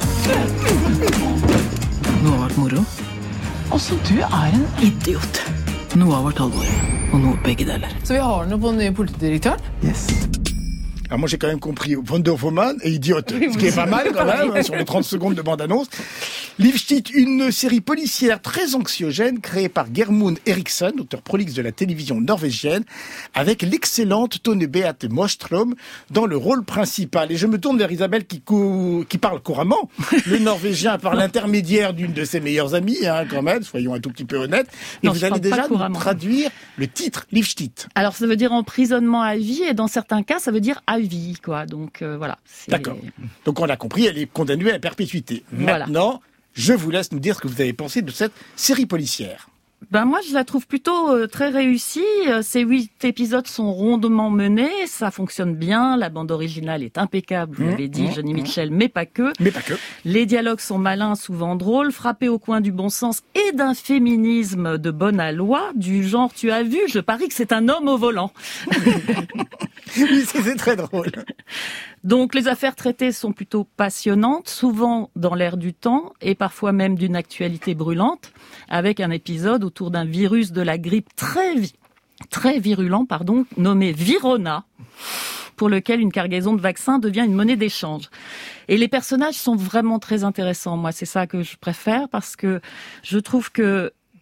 Noe har vært moro. Også du er en idiot. Noe har vært alvor, og noe begge deler. Så vi har noe på den nye politidirektøren? Yes. Alors moi j'ai quand même compris Wonder Woman et Idiote, ce qui est pas mal quand même, hein, sur les trente secondes de bande-annonce. Livstitt, une série policière très anxiogène créée par Gjermund Eriksson, auteur prolixe de la télévision norvégienne, avec l'excellente Tone Beate Mostrom dans le rôle principal. Et je me tourne vers Isabelle qui, co- qui parle couramment le norvégien par l'intermédiaire d'une de ses meilleures amies, hein, quand même, soyons un tout petit peu honnêtes. Et non, vous allez déjà nous traduire le titre, Livstitt. Alors ça veut dire emprisonnement à vie et dans certains cas ça veut dire à vie, quoi. Donc euh, voilà. C'est... D'accord. Donc on l'a compris, elle est condamnée à perpétuité. Voilà. Maintenant, je vous laisse nous dire ce que vous avez pensé de cette série policière. Ben moi, je la trouve plutôt euh, très réussie. Euh, ces huit épisodes sont rondement menés, ça fonctionne bien. La bande originale est impeccable, vous mmh, l'avez dit, mmh, Johnny mmh. Mitchell, mais pas que. Mais pas que. Les dialogues sont malins, souvent drôles, frappés au coin du bon sens et d'un féminisme de bonne aloi, du genre tu as vu, je parie que c'est un homme au volant. Oui, c'est très drôle. Donc les affaires traitées sont plutôt passionnantes, souvent dans l'air du temps et parfois même d'une actualité brûlante, avec un épisode autour d'un virus de la grippe très vi- très virulent, pardon, nommé Virona, pour lequel une cargaison de vaccins devient une monnaie d'échange. Et les personnages sont vraiment très intéressants. Moi, c'est ça que je préfère parce que je trouve que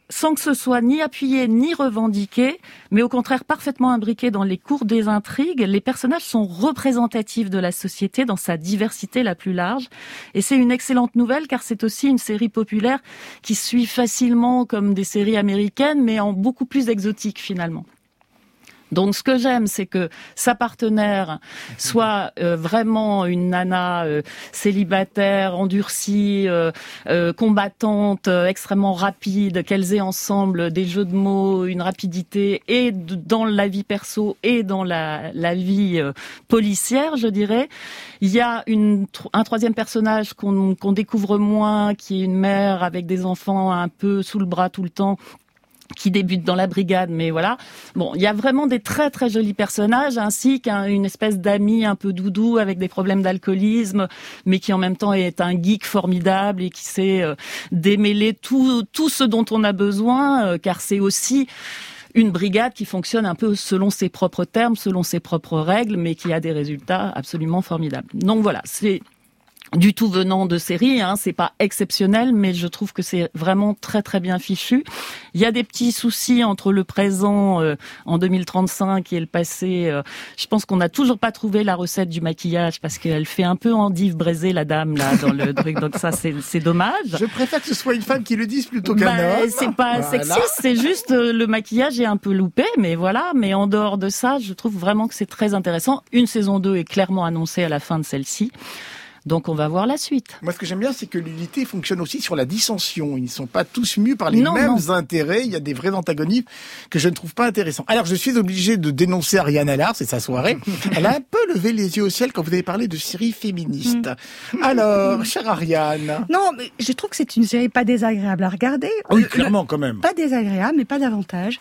sans que ce soit ni appuyé ni revendiqué, mais au contraire parfaitement imbriqué dans les cours des intrigues. Les personnages sont représentatifs de la société dans sa diversité la plus large. Et c'est une excellente nouvelle car c'est aussi une série populaire qui suit facilement comme des séries américaines, mais en beaucoup plus exotique finalement. Donc ce que j'aime, c'est que sa partenaire soit euh, vraiment une nana euh, célibataire, endurcie, euh, euh, combattante, euh, extrêmement rapide, qu'elles aient ensemble des jeux de mots, une rapidité et de, dans la vie perso et dans la, la vie euh, policière, je dirais. Il y a une, un troisième personnage qu'on, qu'on découvre moins, qui est une mère avec des enfants un peu sous le bras tout le temps, qui débute dans la brigade, mais voilà. Bon, il y a vraiment des très très jolis personnages, ainsi qu'une espèce d'ami un peu doudou avec des problèmes d'alcoolisme, mais qui en même temps est un geek formidable et qui sait euh, démêler tout tout ce dont on a besoin, euh, car c'est aussi une brigade qui fonctionne un peu selon ses propres termes, selon ses propres règles, mais qui a des résultats absolument formidables. Donc voilà, c'est du tout venant de série, hein, c'est pas exceptionnel, mais je trouve que c'est vraiment très très bien fichu. Il y a des petits soucis entre le présent euh, en deux mille trente-cinq et le passé. Euh, je pense qu'on n'a toujours pas trouvé la recette du maquillage parce qu'elle fait un peu endive braisée la dame là dans le truc, donc ça c'est c'est dommage. Je préfère que ce soit une femme qui le dise plutôt qu'un bah, homme. C'est pas voilà. Sexiste, c'est juste euh, le maquillage est un peu loupé, mais voilà. Mais en dehors de ça, je trouve vraiment que c'est très intéressant. Une saison deux est clairement annoncée à la fin de celle-ci. Donc on va voir la suite. Moi ce que j'aime bien c'est que l'unité fonctionne aussi sur la dissension. Ils ne sont pas tous mus par les non, mêmes non. intérêts. Il y a des vrais antagonistes que je ne trouve pas intéressants. Alors je suis obligé de dénoncer Ariane Allard, c'est sa soirée. Elle a un peu levé les yeux au ciel quand vous avez parlé de série féministe. Mmh. Alors, chère Ariane. Non, mais je trouve que c'est une série pas désagréable à regarder. Oui, clairement le, quand même. Pas désagréable, mais pas davantage.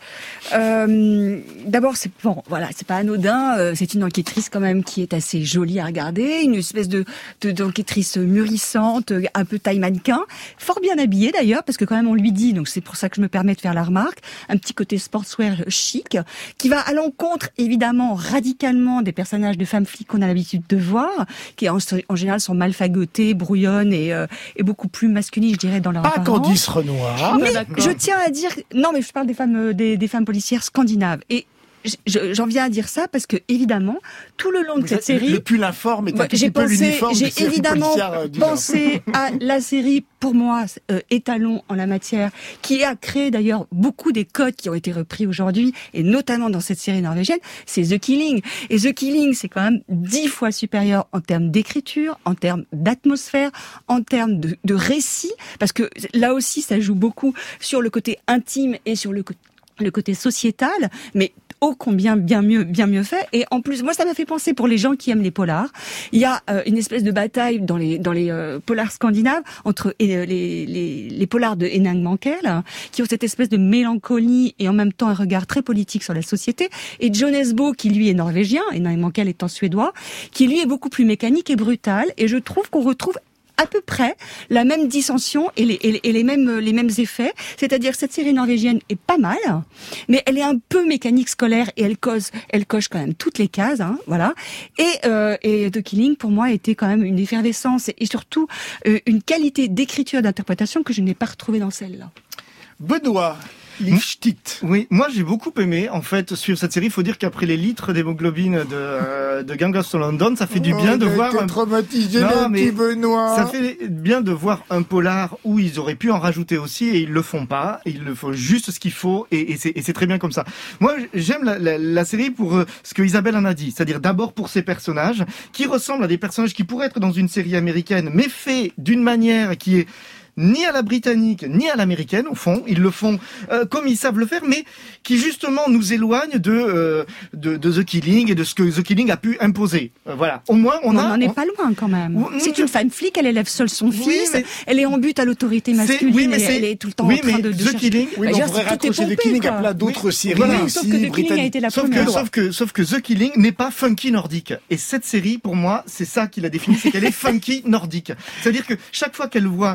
Euh, d'abord, c'est bon, voilà, c'est pas anodin. Euh, c'est une enquêtrice quand même qui est assez jolie à regarder, une espèce de, de d'enquêtrice mûrissante, un peu taille mannequin, fort bien habillée d'ailleurs, parce que quand même on lui dit, donc c'est pour ça que je me permets de faire la remarque, un petit côté sportswear chic, qui va à l'encontre évidemment radicalement des personnages de femmes flics qu'on a l'habitude de voir, qui en, en général sont mal fagotées, brouillonnes et, euh, et beaucoup plus masculines, je dirais, dans leur Pas apparence. Candice Renoir. Mais je tiens à dire, non mais je parle des femmes, des, des femmes policières scandinaves. Et j'en viens à dire ça parce que évidemment tout le long de Vous cette êtes, série, le pull informe est un j'ai petit peu pensé, l'uniforme j'ai des séries évidemment policières du pensé à la série pour moi euh, étalon en la matière, qui a créé d'ailleurs beaucoup des codes qui ont été repris aujourd'hui et notamment dans cette série norvégienne, c'est The Killing. Et The Killing, c'est quand même dix fois supérieur en termes d'écriture, en termes d'atmosphère, en termes de, de récit, parce que là aussi ça joue beaucoup sur le côté intime et sur le côté le côté sociétal, mais ô combien bien mieux, bien mieux fait. Et en plus, moi, ça m'a fait penser pour les gens qui aiment les polars. Il y a euh, une espèce de bataille dans les dans les euh, polars scandinaves entre euh, les, les les polars de Henning Mankell, hein, qui ont cette espèce de mélancolie et en même temps un regard très politique sur la société, et Jon Esbo qui lui est norvégien, Henning Mankell étant suédois, qui lui est beaucoup plus mécanique et brutal. Et je trouve qu'on retrouve à peu près la même dissension et les, et les, et les mêmes les mêmes effets. C'est-à-dire cette série norvégienne est pas mal, mais elle est un peu mécanique scolaire et elle cause, elle coche quand même toutes les cases, hein, voilà. Et, euh, et The Killing pour moi était quand même une effervescence et, et surtout euh, une qualité d'écriture et d'interprétation que je n'ai pas retrouvée dans celle-là. Benoît. Lifstitt. Oui, moi j'ai beaucoup aimé en fait suivre cette série. Il faut dire qu'après les litres d'hémoglobine de euh, de Gang of London, ça fait du bien oh, de voir un traumatisé non, le petit Benoît. Ça fait bien de voir un polar où ils auraient pu en rajouter aussi et ils le font pas. Il le faut juste ce qu'il faut et, et c'est et c'est très bien comme ça. Moi j'aime la, la, la série pour euh, ce que Isabelle en a dit, c'est-à-dire d'abord pour ses personnages qui ressemblent à des personnages qui pourraient être dans une série américaine, mais fait d'une manière qui est ni à la britannique, ni à l'américaine, au fond. Ils le font euh, comme ils savent le faire, mais qui justement nous éloignent de, euh, de, de The Killing et de ce que The Killing a pu imposer. Euh, voilà. Au moins, on, on a... On n'en est on... pas loin, quand même. Ou, c'est une femme flic, elle élève seule son oui, fils, mais... elle est en but à l'autorité masculine, oui, mais elle, elle est tout le temps oui, en train mais de, de The chercher... Killing... Oui, mais on pourrait raccrocher The Killing à plein d'autres oui. séries voilà. aussi, sauf que The Killing a été la sauf première. Que, sauf, que, sauf que The Killing n'est pas funky nordique. Et cette série, pour moi, c'est ça qui l'a définit, c'est qu'elle est funky nordique. C'est-à-dire que chaque fois qu'elle voit un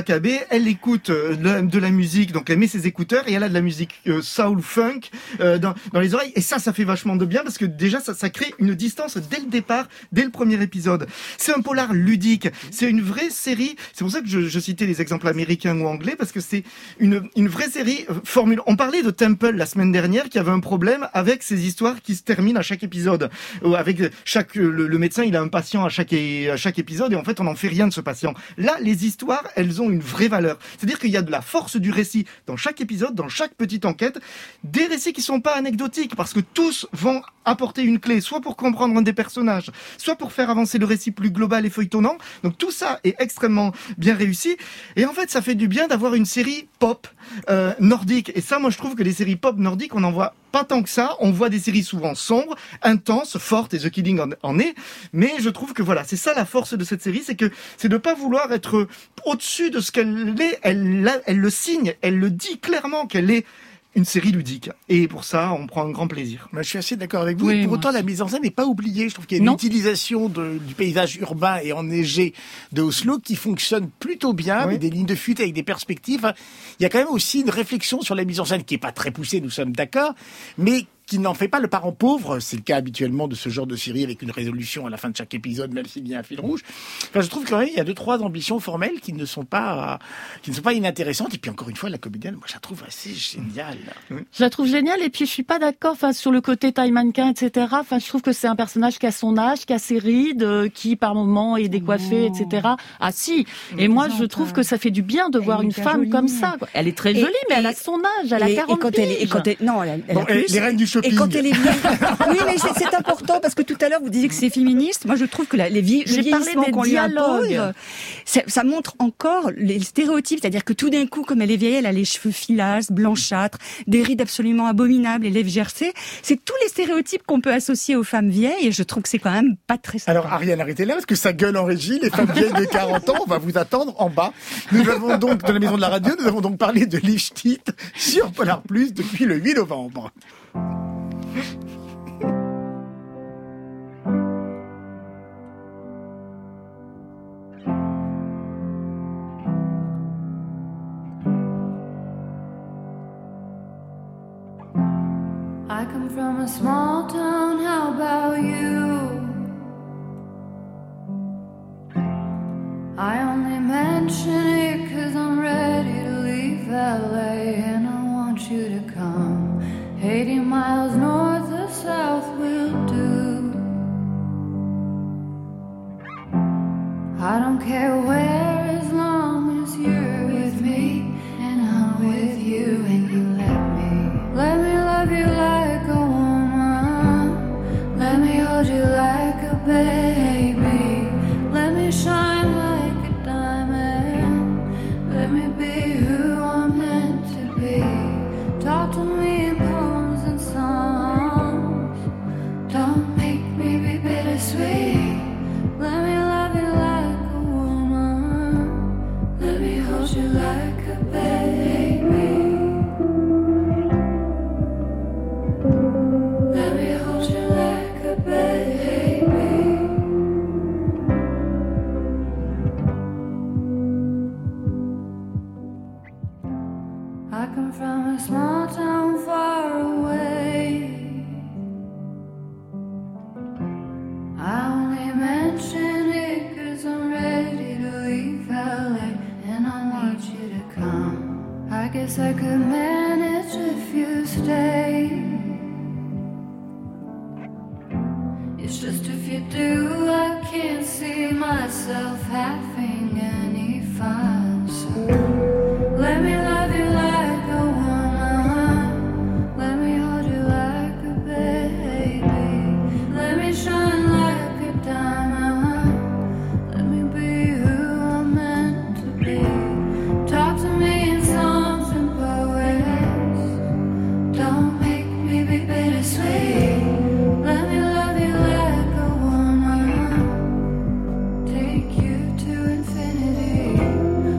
Maccabée, elle écoute euh, de, de la musique, donc elle met ses écouteurs et elle a de la musique euh, soul funk euh, dans, dans les oreilles. Et ça, ça fait vachement de bien parce que déjà, ça, ça crée une distance dès le départ, dès le premier épisode. C'est un polar ludique, c'est une vraie série. C'est pour ça que je, je citais les exemples américains ou anglais parce que c'est une, une vraie série euh, formule. On parlait de Temple la semaine dernière qui avait un problème avec ces histoires qui se terminent à chaque épisode. Euh, avec chaque le, le médecin, il a un patient à chaque à chaque épisode et en fait, on n'en fait rien de ce patient. Là, les histoires, elles ont une vraie valeur. C'est-à-dire qu'il y a de la force du récit dans chaque épisode, dans chaque petite enquête, des récits qui sont pas anecdotiques parce que tous vont apporter une clé, soit pour comprendre un des personnages, soit pour faire avancer le récit plus global et feuilletonnant. Donc tout ça est extrêmement bien réussi. Et en fait, ça fait du bien d'avoir une série pop euh, nordique. Et ça, moi, je trouve que les séries pop nordiques, on en voit pas tant que ça. On voit des séries souvent sombres, intenses, fortes, et The Killing en, en est. Mais je trouve que voilà, c'est ça la force de cette série, c'est que c'est de pas vouloir être au-dessus de ce qu'elle est. Elle, elle, elle le signe, elle le dit clairement qu'elle est une série ludique. Et pour ça, on prend un grand plaisir. Moi, je suis assez d'accord avec vous. Oui, et pour moi autant, aussi. la mise en scène n'est pas oubliée. Je trouve qu'il y a une Non. utilisation de, du paysage urbain et enneigé de Oslo qui fonctionne plutôt bien, Oui. avec des lignes de fuite, avec des perspectives. Enfin, il y a quand même aussi une réflexion sur la mise en scène qui est pas très poussée, nous sommes d'accord, mais qui n'en fait pas le parent pauvre. C'est le cas habituellement de ce genre de série avec une résolution à la fin de chaque épisode, même s'il y a un fil rouge. Enfin, je trouve quand même il y a deux, trois ambitions formelles qui ne sont pas, qui ne sont pas inintéressantes. Et puis encore une fois, la comédienne, moi, je la trouve assez géniale. Je la trouve géniale et puis je suis pas d'accord enfin sur le côté taille mannequin et cetera. Enfin je trouve que c'est un personnage qui a son âge, qui a ses rides, euh, qui par moments est décoiffé et cetera. Ah si. Et moi je trouve que ça fait du bien de voir est une hyper femme jolie. comme ça. Quoi. Elle est très Et- jolie mais elle a et- son âge, elle a et, quarante et quand elle est, et piges. quand elle, non, elle, a- elle Bon, a et plus. les reines du shopping. Et quand elle est vieille. Oui, mais c'est, c'est important parce que tout à l'heure vous disiez que c'est féministe. Moi, je trouve que la, les vie, le J'ai parlé vieillissement des qu'on lui impose, dialogues. ça, ça montre encore les stéréotypes, c'est-à-dire que tout d'un coup, comme elle est vieille, elle a les cheveux filasses, blanchâtres, des rides absolument abominables, les lèvres gercées. C'est tous les stéréotypes qu'on peut associer aux femmes vieilles, et je trouve que c'est quand même pas très sympa. Alors Ariane, arrêtez là parce que ça gueule en régie. Les femmes vieilles de quarante ans, on va vous attendre en bas. Nous avons donc, dans la maison de la radio, nous avons donc parlé de Lichtit sur Polar Plus depuis le huit novembre. I come from a small town, how about you? I only mention it cause I'm ready to leave L A and I want you to come. eighty miles north or south will do. I don't care where as long as you're with me and I'm with you and you let me. Let me love you like a woman. Let me hold you like a baby. Let me shine like a diamond. Let me be who I'm meant to be. Talk to me in poems and songs. Don't make me be bittersweet. Let me love you like a woman. Let me hold you like a baby. Let me hold you like a baby. I come from a small town far away. I only mention it cause I'm ready to leave L A and I want you to come. I guess I could manage if you stay. It's just if you do, I can't see myself having any fun. So let me love you like a woman. Let me hold you like a baby. Let me shine like a diamond. Let me be who I'm meant to be. Talk to me in songs and poets. Don't make me be bittersweet. Let me love you like a woman. Take you to infinity.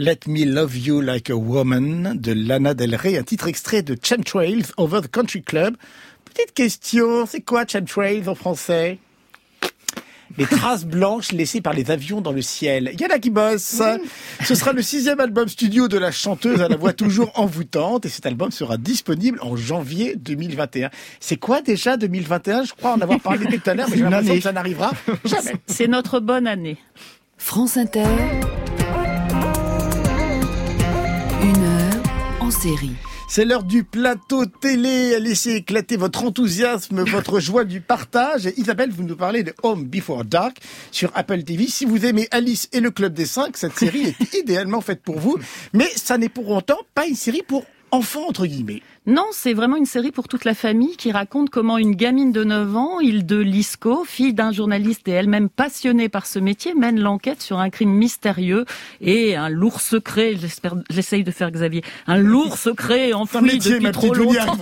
Let Me Love You Like a Woman de Lana Del Rey, un titre extrait de Chemtrails Over the Country Club. Petite question, c'est quoi Chemtrails en français? Les traces blanches laissées par les avions dans le ciel. Il y en a qui bossent. Ce sera le sixième album studio de la chanteuse à la voix toujours envoûtante et cet album sera disponible en janvier deux mille vingt et un. C'est quoi déjà deux mille vingt et un? Je crois en avoir parlé tout à l'heure, mais j'ai l'impression que ça n'arrivera jamais. C'est notre bonne année. France Inter. Une heure en série. C'est l'heure du plateau télé. Laissez éclater votre enthousiasme, votre joie du partage. Et Isabelle, vous nous parlez de Home Before Dark sur Apple T V. Si vous aimez Alice et le Club des Cinq, cette série est idéalement faite pour vous. Mais ça n'est pour autant pas une série pour enfants, entre guillemets. Non, c'est vraiment une série pour toute la famille qui raconte comment une gamine de neuf ans, Hilde Lisco, fille d'un journaliste et elle-même passionnée par ce métier, mène l'enquête sur un crime mystérieux et un lourd secret, j'espère, j'essaye de faire Xavier, un lourd secret enfoui depuis trop longtemps.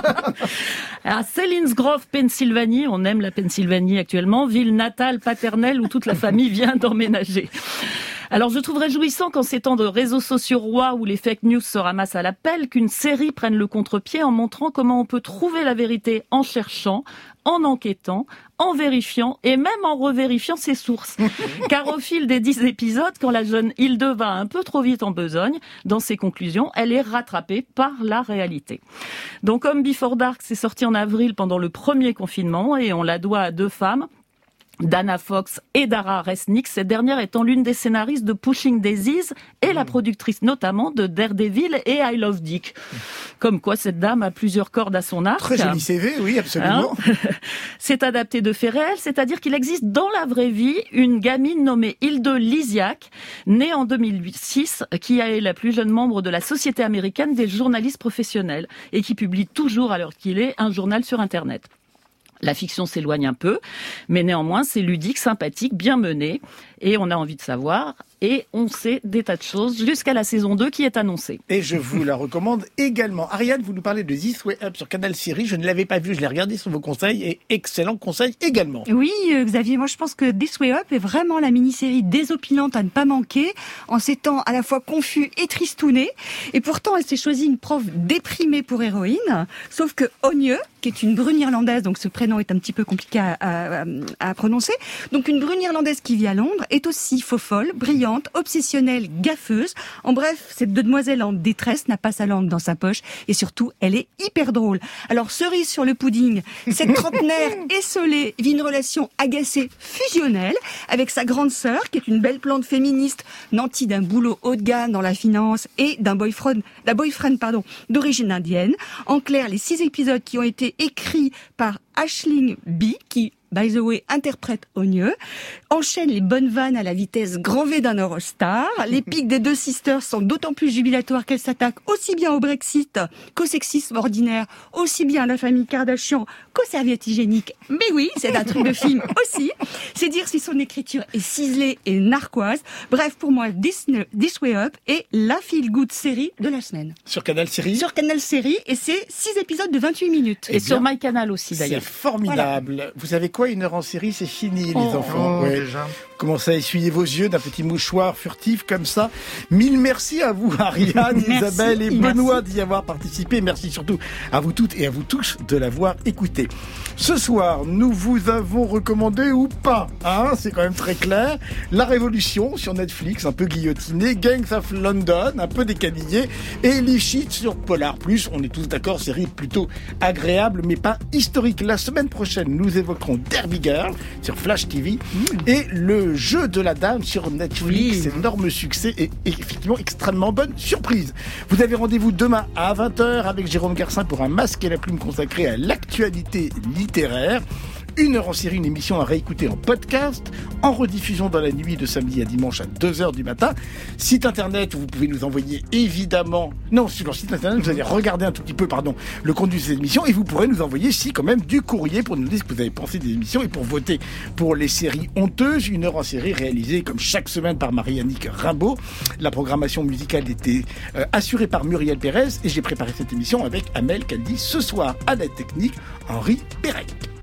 À Selinsgrove, Pennsylvanie, on aime la Pennsylvanie actuellement, ville natale, paternelle où toute la famille vient d'emménager. Alors je trouve réjouissant qu'en ces temps de réseaux sociaux rois où les fake news se ramassent à la pelle, qu'une série prenne le contre-pied en montrant comment on peut trouver la vérité en cherchant, en enquêtant, en vérifiant et même en revérifiant ses sources. Car au fil des dix épisodes, quand la jeune Hilde va un peu trop vite en besogne, dans ses conclusions, elle est rattrapée par la réalité. Donc Home Before Dark, c'est sorti en avril pendant le premier confinement et on la doit à deux femmes, Dana Fox et Dara Resnick, cette dernière étant l'une des scénaristes de Pushing Daisies et la productrice notamment de Daredevil et I Love Dick. Comme quoi cette dame a plusieurs cordes à son arc. Très joli C V, oui, absolument. Hein c'est adapté de faits réels, c'est-à-dire qu'il existe dans la vraie vie une gamine nommée Hilde Lysiak, née en deux mille six, qui est la plus jeune membre de la Société américaine des journalistes professionnels et qui publie toujours, à l'heure qu'il est, un journal sur Internet. La fiction s'éloigne un peu, mais néanmoins, c'est ludique, sympathique, bien mené, et on a envie de savoir, et on sait des tas de choses jusqu'à la saison deux qui est annoncée. Et je vous la recommande également. Ariane, vous nous parlez de This Way Up sur Canal Série, je ne l'avais pas vu, je l'ai regardé sur vos conseils, et excellent conseil également. Oui, Xavier, moi je pense que This Way Up est vraiment la mini-série désopilante à ne pas manquer, en ces temps à la fois confus et tristouné, et pourtant elle s'est choisie une prof déprimée pour héroïne, sauf que Ogneux, qui est une brune irlandaise, donc ce prénom est un petit peu compliqué à, à, à prononcer. Donc une brune irlandaise qui vit à Londres est aussi faux-folle, brillante, obsessionnelle, gaffeuse. En bref, cette demoiselle en détresse n'a pas sa langue dans sa poche et surtout, elle est hyper drôle. Alors cerise sur le pudding, cette trentenaire essolée vit une relation agacée fusionnelle avec sa grande sœur qui est une belle plante féministe nantie d'un boulot haut de gamme dans la finance et d'un boyfriend, d'un boyfriend pardon, d'origine indienne. En clair, les six épisodes qui ont été écrit par Aisling Bea, qui, by the way, interprète Ogneux, enchaîne les bonnes vannes à la vitesse grand V d'un Eurostar. Les pics des deux sisters sont d'autant plus jubilatoires qu'elles s'attaquent aussi bien au Brexit qu'au sexisme ordinaire, aussi bien à la famille Kardashian qu'aux serviettes hygiéniques. Mais oui, c'est un truc de film aussi. C'est dire si son écriture est ciselée et narquoise. Bref, pour moi, This, This Way Up est la feel-good série de la semaine. Sur Canal Série Sur Canal Série, et c'est six épisodes de vingt-huit minutes. Et, et sur MyCanal aussi, d'ailleurs. C'est formidable. Voilà. Vous savez quoi, une heure en série, c'est fini, oh, les enfants. Oh, ouais. déjà. Commencez à essuyer vos yeux d'un petit mouchoir furtif comme ça. Mille merci à vous, Ariane, Isabelle et Benoît d'y avoir participé. Merci surtout à vous toutes et à vous tous de l'avoir écouté. Ce soir, nous vous avons recommandé ou pas, hein, c'est quand même très clair, La Révolution sur Netflix, un peu guillotiné, Gangs of London, un peu décanillé, et Les Cheats sur Polar Plus. On est tous d'accord, série plutôt agréable, mais pas historique. La semaine prochaine, nous évoquerons Derby Girl sur Flash T V mmh. et Le Jeu de la Dame sur Netflix. Oui. Énorme succès et, et effectivement extrêmement bonne surprise. Vous avez rendez-vous demain à vingt heures avec Jérôme Garcin pour un Masque et la Plume consacré à l'actualité littéraire. Une heure en série, une émission à réécouter en podcast, en rediffusion dans la nuit de samedi à dimanche à deux heures du matin. Site internet où vous pouvez nous envoyer évidemment... Non, sur le site internet, vous allez regarder un tout petit peu, pardon, le contenu de cette émission et vous pourrez nous envoyer, si, quand même, du courrier pour nous dire ce que vous avez pensé des émissions et pour voter pour les séries honteuses. Une heure en série réalisée, comme chaque semaine, par Marie-Annick Rimbaud. La programmation musicale était euh, assurée par Muriel Pérez et j'ai préparé cette émission avec Amel Kaldi. Ce soir, à la technique, Henri Pérec.